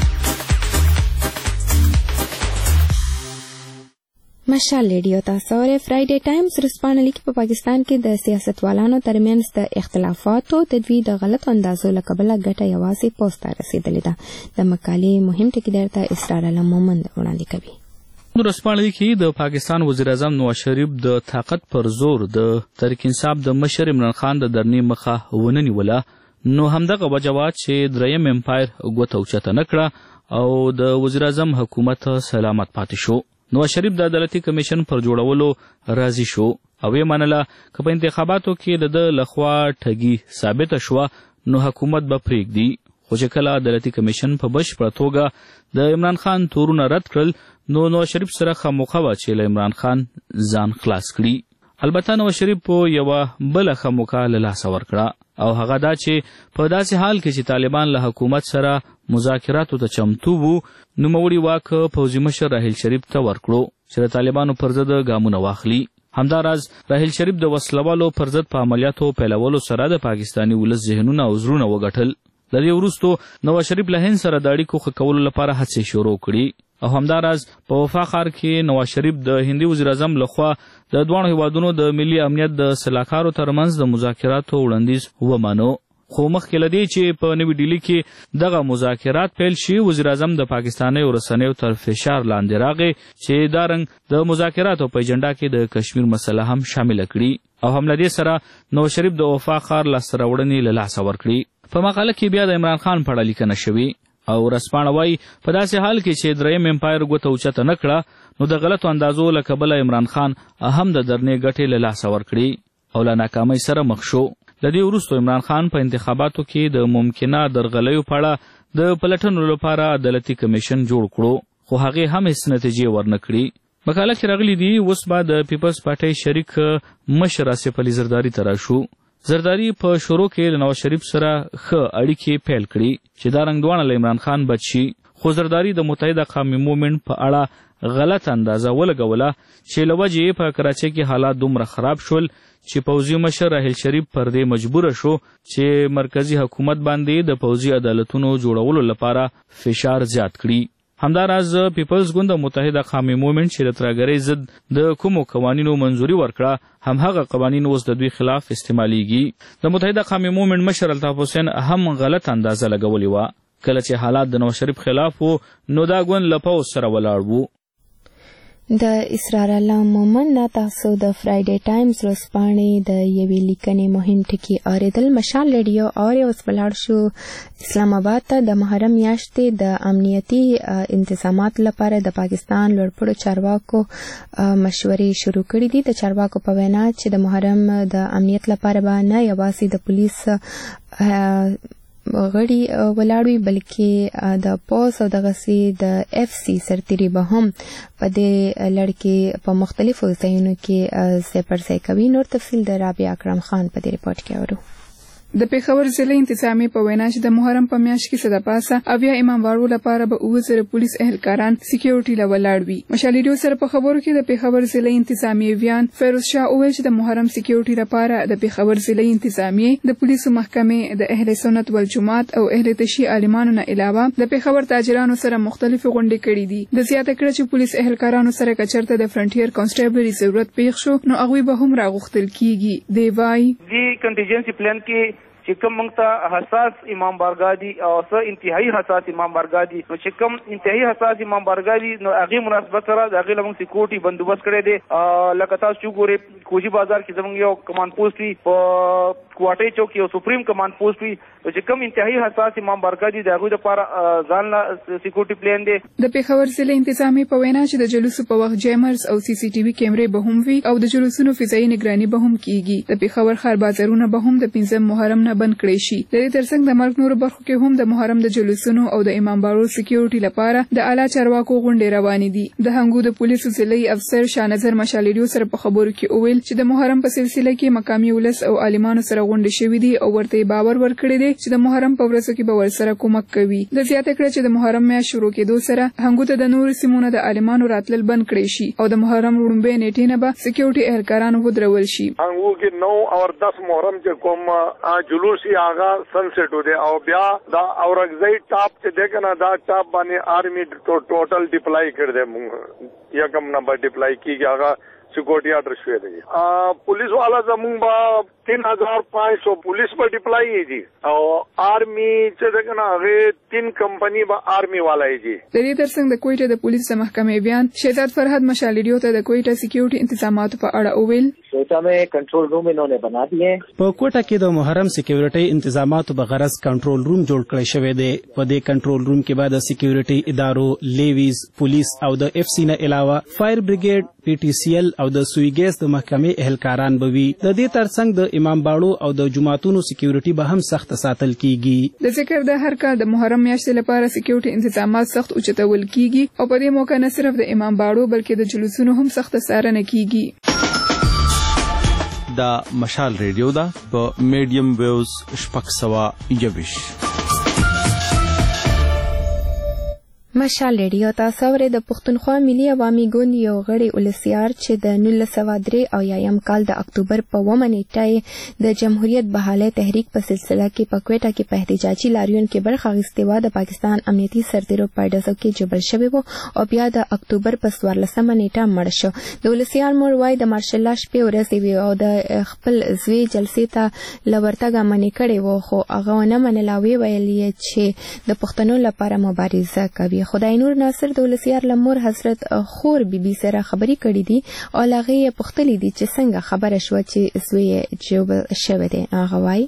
مشال ریډیو تاسو اورئ. فرایډے ټایمز ورځپاڼه لیکي په پاکستان کې د سیاستوالانو ترمنځ د اختلافاتو د دوی د غلطو اندازو له کبله ګټه یوازې پوځ ته رسېدلې ده. د مقالې مهم ټکي درته اسرار علم مومند وړاندې کوي. ورځپاڼه لیکي د پاکستان وزیر اعظم نواز شریف د طاقت پر زور د تحریک انصاف د مشر عمران خان د درنې مخه ونه نیوله، نو همدغه وجه وه چې دریم امپایر ګوته اوچته نه کړه او د وزیر اعظم حکومت سلامت پاتې شو. نواز شریف د عدالتي کمیشن پر جوړولو راضي شو او یې منله که په انتخاباتو کې د ده لخوا ټګي ثابته شوه نو حکومت به پرېږدي. خو چې کله عدالتي کمیشن په بشپړه توګه د عمران خان تورونه رد کړل نو نواز شریف سره خامخا وه چې له عمران خان ځان خلاص کړي البته نواز شریف په یوه بله ښه موقع له لاسه ورکړه او هغه دا چې په داسې حال کې چې طالبان له حکومت سره مذاکراتو ته چمتو وو نوموړي واک پوځي مشر راحیل شریف ته ورکړو چې د طالبانو پر ضد ګامونه واخلي. همداراز راحیل شریف د وسلوالو پر ضد په عملیاتو پیلولو سره د پاکستاني ولس ذهنونه او زړونه وګټل. د دې وروستو نواز شریف له هند سره د اړیکو ښه کولو لپاره هڅې شروع کړي او همداراز په وفا ښار کې نواز شریف د هندي وزیر اعظم لخوا د دواړو هیوادونو د ملي امنیت د سلاکارو ترمنځ د مذاکراتو وړاندیز ومانو. خو مخکې له دې چې په نوې ډیلي کې دغه مذاکرات پیل شي وزیر اعظم د پاکستاني رسنیو تر فشار لاندې راغی چې دا رنګ د مذاکراتو په اجنډا کې د کشمیر مسله هم شامله کړي او هم له دې سره نواز شریف د وفا ښار لاسته راوړنې له لاسه ورکړي. په مقاله کې بیا د عمران خان په اړه لیکنه شوې او ورځپاڼه وایي په داسې حال کې چې دریم امپایر ګوته اوچته نه کړه نو د غلطو اندازو له کبله عمران خان هم د درنې ګټې له لاسه ورکړي او له ناکامۍ سره مخ شو. د دې وروسته عمران خان په انتخاباتو کې د ممکنه درغلیو په اړه د پلټنو لپاره عدالتي کمیشن جوړ کړو خو هغې هم هېڅ نتیجې ورنه کړي. مقاله کې راغلي دي اوس به د پیپلز پارټۍ شریک مشر آصف علي زرداري ته راشو. زرداري په شروع کې له نواز شریف سره ښه اړیکې پیل کړي چې دا رنګ دواړه له عمران خان بچ شي خو زرداري د متحده قومي مومنټ په اړه غلط اندازه ولګوله چې له وجې یې په کراچۍ کې حالات دومره خراب شول چې پوځي مشر راحیل شریف پر دې مجبوره شو چې مرکزی حکومت باندې د پوځي عدالتونو جوړولو لپاره فشار زیات کړي. همداراز پیپلز ګوند متحده قومي مومنټ چې د ترهګرۍ ضد د کومو قوانینو منظوري ورکړه همهغه قوانین اوس د دوی خلاف استعمالیږي. د متحده قومي مومنټ مشر الطاف حسین هم غلط اندازه لګولې وه. کله چې حالات د نواز شریف خلاف وو نو دا ګوند له پوځ سره ولاړ وو. د اسرار الله مومن نه تاسو د فرایډے ټایمز ورځپاڼې د یوې لیکنې مهم ټکي اورېدل. مشال ریډیو اورې اوس ولاړ شو اسلام آباد ته. د محرم میاشتې د امنیتي انتظامات لپاره د پاکستان لوړپوړو چارواکو مشورې شروع کړي دي. د چارواکو په وینا چې د محرم د امنیت لپاره به نه یوازې د پولیس غړي ولاړوي بلکې د پوس او دغسې د اف سی سرتیري به هم په دې لړ کې په مختلفو ځایونو کې ځای پر ځای کوي. نور تفصیل د رابعه اکرم خان په دې رپورټ کې اورو. د پېښور ضلع انتظامیې په وینا چې د محرم په میاشت کې څه د پاسه اویا امامباړو لپاره به اووه زره پولیس اهلکاران سکیورټي له ولاړ وي. مشال ریډیو سره په خبرو کې د پېښور ضلع انتظامیې ویان فیروز شاه وویل چې د محرم سکیورټي لپاره د پېښور ضلع انتظامیې د پولیسو محکمې د اهل سنت والجماعت او اهل تشیع عالمانو نه علاوه د پېښور تاجرانو سره مختلفې غونډې کړي دي. د زیاته کړه چې پولیس اهلکارانو سره کچرته د فرنټیر کانسټیبلري ضرورت پیښ شو نو هغوی به هم راغوښتل کیږي. دی وایي دې کنټینجنسي پلان کې چې کوم موږ ته حساس امام بارګاه دي او څه انتهایی حساس امام بارګاه دي نو چې کوم انتهایی حساس امام بارګاه دي نو هغې مناسبت سره د هغې له موږ سکیورټي بندوبست کړی دی. لکه تاسو چې وګورئ کوجي بازار کې زموږ یو کمانډ پوسټ وي په کوټې چوک یو سپریم کمانډ پوسټ وي چې کوم انتهایی حساس امام بارګاه دي د هغوی لپاره ځان له سکیورټي پلان دی. د پېښور ضلع انتظامیې په وینا چې د جلوسو په وخت جیمرز او سی سی ټي وي کیمرې به هم وي او د جلوسونو فضایي نګراني به هم کیږي. د پېښور ښار بازارونه به هم د پنځم محرم نه بند کړی شي. د دې ترڅنګ د ملک نورو برخو کې هم د محرم د جلوسونو او د امامباړو سکیورټي لپاره د اعلی چارواکو غونډې روانې دي. د هنګو د پولیسو ضلعي افسر شاهنظر مشال ریډیو سره په خبرو کې وویل چې د محرم په سلسله کې مقامي ولس او عالمانو سره غونډې شوې دي او ورته باور ورکړی دی چې د محرم په ورځو کې به ورسره کومک کوي. د زیاته کړه چې د محرم میاشت شروع کېدو سره هنګو ته د نورو سیمونو د عالمانو راتلل بند کړی شي او د محرم لومړۍ نیټې نه به سکیورټي اهلکاران ودرول شي. هنګو کې نو او دس محرم چې کوم جلوس یې هغه سنسټ و دی او بیا دا اورګزۍ ټاپ چې دی کنه دا ټاپ باندې آرمی ټوټل ډیپلای کړ دی مونږ یکم نمبر ډیپلای کیږي هغه سکیورټي آرډر شوی دی. پولیس والا زمونږ به تین ہزار پانچ سو پولیس پر ڈپلائی جی او آرمی چې دغه هغه تین کمپنی به آرمی والا جی. د دې ترڅنګ د کویټه د پولیس محکمې بیان شهزاد فرهاد مشال ریډیو ته د کویټه سکیورټي انتظامات په اړه وویل. کویټه میں کنټرول روم انہوں بنا دیے. په کوټه کې د محرم سکیورټي انتظامات په غرض کنټرول روم جوړ کړی شوی دی. په دې کنټرول روم کې بعد سکیورټي ادارو لیویز پولیس او د اف سی نه علاوه فایر بریګیډ پی ټی سی ایل او د سویګیس د محکمې اهلکاران به وي. د دې ترڅنګ د امام باړو او د جماعتونو سکیورټي به هم سخت ساتل کیږي. د ذکر د هر کال د محرم میاشتې لپاره سکیورټي انتظامات سخت اوچتول کیږي او په دې موقع نه صرف د امام باړو بلکې د جلوسونو هم سخت څارنه کیږي. دا مشال ریډیو ده په میډیم ویوز شپږ سوه یوویشت. مشال ریډیو تاسو اورئ. د پښتونخوا ملي عوامي ګوند یو غړی ولسیار چې د نولس سوه درې اویایم کال د اکتوبر په اوومه نیټه د جمهوریت بحالۍ تحریک په سلسله کې په کوټه کې په احتجاجي لاریون کې برخه اخیستې وه، د پاکستان امنیتي سرتیرو په ډزو کې ژوبل شوی و او بیا د اکتوبر په څوارلسمه نیټه مړ شو. د ولسیار مور وایي د مارشل لا شپې ورځې وې او د خپل زوی جلسې ته له ورتګه منع کړې وه، خو هغه ونه منله. ویې ویل یې چې د پښتنو لپاره مبارزه کوي. خدای نور ناصر د ولسیار له مور حضرت خور بی بی سره خبرې کړې دي او له هغې یې پوښتلي دي چې څنګه خبره شوه چې زوی یې ژوبل شوی دی. هغه وایي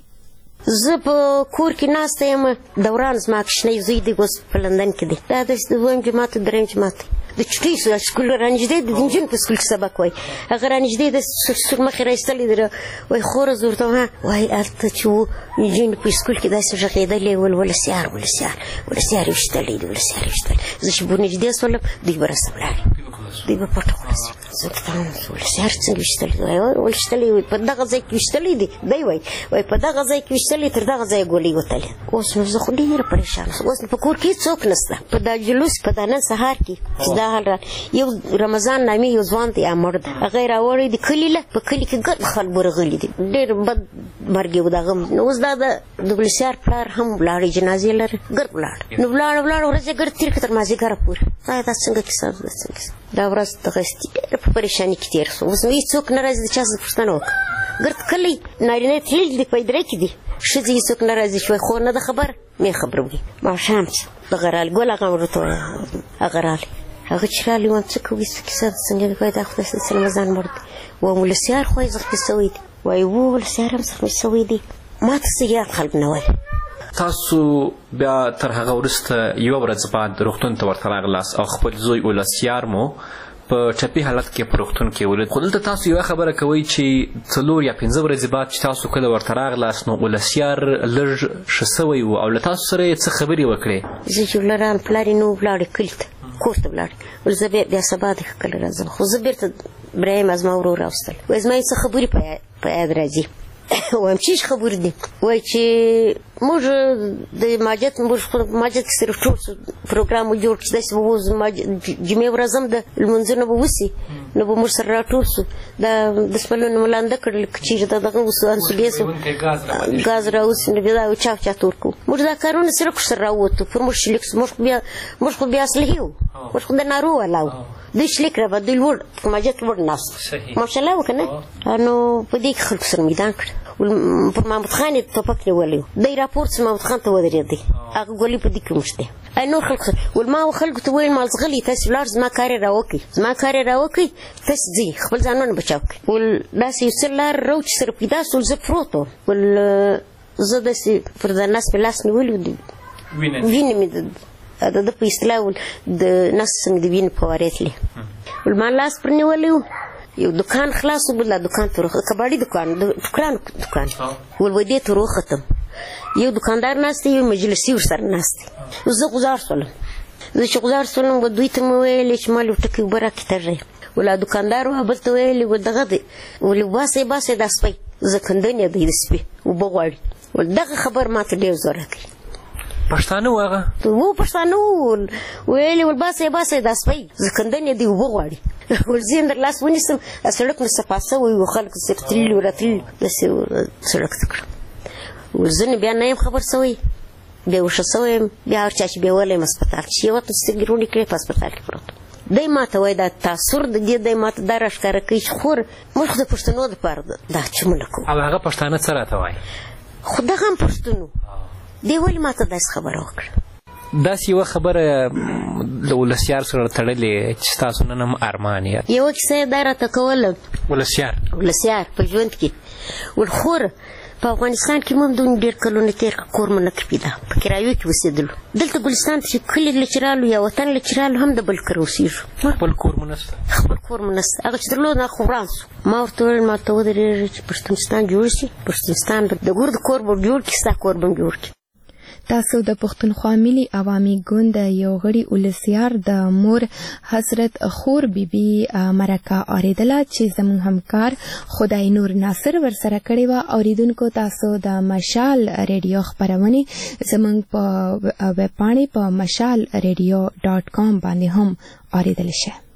زه په کور کې ناسته یم، دوران زما کوچنی زوی دی اوس په لندن کې دی، دا د دویم جماعت دریم جماعت د چټۍ سکول رانږدې د نجونو په سکول کې سبق وایي، هغه رانږدې د سور مخې راایستلی دی. وایي خوره زه ورته وایم وایي هلته چې و نجونې په سکول کې داسې غږېدلې ول ولسیار ولسیار ولسیار یې ویشتلی دی ولسیار یې ویشتلی. زه چې بور نږدې شولم دوی به راسته ولاړې، دوی به پټه خلاصې. زه ورته وایم ولسیار څنګه ویشتلی دی؟ وایي ویشتلی وایي په دغه ځای کې ویشتلی دی. دی وایي وایي په دغه ځای کې ویشتلی تر دغه ځایه ګولۍ وتلې. اوس نو زه خو ډېره پریشانه شوم، اوس په کور کې هېڅوک نشته. په دا جلوس په دا نن سهار کې چې دا حال را یو رمضان نامې یو ځوان دی امر ده، هغه یې راوړی د کلي له په کلي کې ګرد خلک ورغلي دي، ډېر بد مرګ یې و دغه. نو اوس دا د ولسیار پلار هم ولاړې جنازې لري ګرد ولاړ. نو ولاړ ولاړ ورځ یې ګرد تېر کړه تر مازدیګره پورې. خدایه دا څنګه کیسه ده دا څنګه کیسه دا ورځ دغسې ډېره په پریشاني کې تېره شوه. اوس نو هېڅوک نه راځي د چا څه پوښتنه وکړه. ګرد کلی نارینه یې تللي دي په اداره کې دي، ښځې هېڅوک نه راځي چې وایي خور نه ده خبره مې خبره وکړي. ماښام چې دغه راغلي ګل هغه ورته وایه هغه راغلی هغه چې راغلی وایم څه کوي څه کیسه ده څنګه ده؟ وایي دا خدای ستاسې رمضان مړ دی. وایم ولسیار خو یې زخمي سوی دی. وایي و ولسیار هم زخمي سوی دی. ما ته څه یاد خلک نه وایي. تاسو بیا تر هغه وروسته یوه ورځ بعد روغتون ته ورته راغلاست او خپل زوی ولسیار مو په ټپي حالت کې په روغتون کې ولید. خو دلته تاسو یوه خبره کوئ چې څلور یا پنځه ورځې بعد چې تاسو کله ورته راغلاست نو ولسیار لږ ښه سوی و او له تاسو سره یې څه خبرې وکړې؟ زه چې ولران پلار یې نه و ولاړې کلي ته کور ته ولاړې. ول زه بیا سبا دی کله راځم، خو زه بېرته ابراهیم زما ورور راوستل. وایي زما یې څه خبرې په یاد راځي. وایم چې خبرې دي؟ وایي چې موږ د ماجت موږ ماجت کې صرف ټول پروګرام مو جوړ کړ، داسې به ووځو جمعې ورځ هم د لمونځونه به وسي نو به موږ سره راټول سو. دا دسمالونه مو لانده کړل که چېرې دا دغه وسو انسولې سو ګاز راوسي نو بیا دا چا چاته ورکوو. موږ دا کارونه صرف ورسره راووتو پر موږ شلیک سو. موږ خو بیا موږ خو بیا اصلحې وو، موږ خو د نارو والا وو. دوی شلیک را به دوی لوړ په ماجت لوړ ناست ماشاءالله وو که نه. نو په دې کې خلکو سره میدان کړ. پر محمود خان یې ټوپک نیولی و، دی راپورت سو محمود خان ته ودرېدی، هغه ګولۍ په دې کې مشتې. ای نور خلکو سره ول ما خلکو ته ویل مازغلي تاسې ولاړ زما کار یې راوکړئ زما کار یې راوکړئ تاسې ځئ خپل ځانونه بچاو کړئ. ول داسې یو څه لار رو چې سره پیدا سول زه پروت وم. ول زه داسې پر د نس مې لاس نیولي و، وینې مې د ده په اصطلاح ول د نس څنګه د وینې په وارې تلې. ول ما لاس پر نیولی و، یو دکان خلاص و، بل دکان ته وروختم، کباړي دکان د ټوکرانو دکان. ول ودې ته وروختم، یو دکاندار ناست دی، یو مجلسي ورسره ناست دی. زه غوځار شولم. زه چې غوځار شولم دوی ته مې ویلې چې ما یو ټکی اوبه راکړې تږی. ول دکاندار و بل ته ویلې و دغه دی، ول باسئ باسئ دا سپی زکندن یې دی د سپي اوبه غواړي. ول دغه خبر ما ته ډېر زوره کړي. پښتانه و هغه؟ و پښتانه و. ویلې ول باسئ باسئ دا سپی زکندن یې دی اوبه غواړي. ول زه یې در لاس ونیسم، سړک مې صفا سوی و، خلکو سره تللي و راتللي، داسې سړک ته کړم. ول زه بیا نه یم خبر سوی، بیا وښه سوی یم. بیا هر چا چې بیولی یم هسپتال چې یوه ته سترګې روڼې کړې په هسپتال کې پروت. دی ما ته وایي دا تاثر د دې دی ما ته دا راښکاره کوي چې خور موږ خو د پښتنو دپاره دا چمونه کوو. او هغه پښتانه څه راته وایي؟ خو دغه هم پښتون و. دی ولې ما ته داسې خبره وکړه؟ داسې یوه خبره له ولسیار سره تړلې چې ستاسو نن هم ارمان یې یوه کیسه یې دا راته کوله. ولسیار ولسیار په ژوند کې ول خوره په افغانستان کې موږ دومره ډېر کلونه تېر کړه، کور مو نه کړ پیدا، په کرایو کې اوسېدلو. دلته ګلستان ته چې کلي له چې رالو یا وطن له چې رالو هم د بل کره اوسېږو. خپل کور مو نشته؟ خپل کور مو نشته. هغه چې درلود هغه خو وران سو. ما ورته وویل ما ته ودرېږه چې پښتونستان جوړ شي، پښتونستان د ګور د کور به جوړ کړي، ستا کور به هم جوړ کړي. تاسو د پښتونخوا ملي عوامي ګوند یو غړي ولسیار د مور حضرت خور بیبي مرکه اوریدله چې زموږ همکار خدای نور ناصر ورسره کړې وه. اوریدونکو تاسو د مشال ریډیو خپرونې زموږ په ویب پاڼې په مشال ریډیو ډاټ کام باندې هم اوریدلی شئ.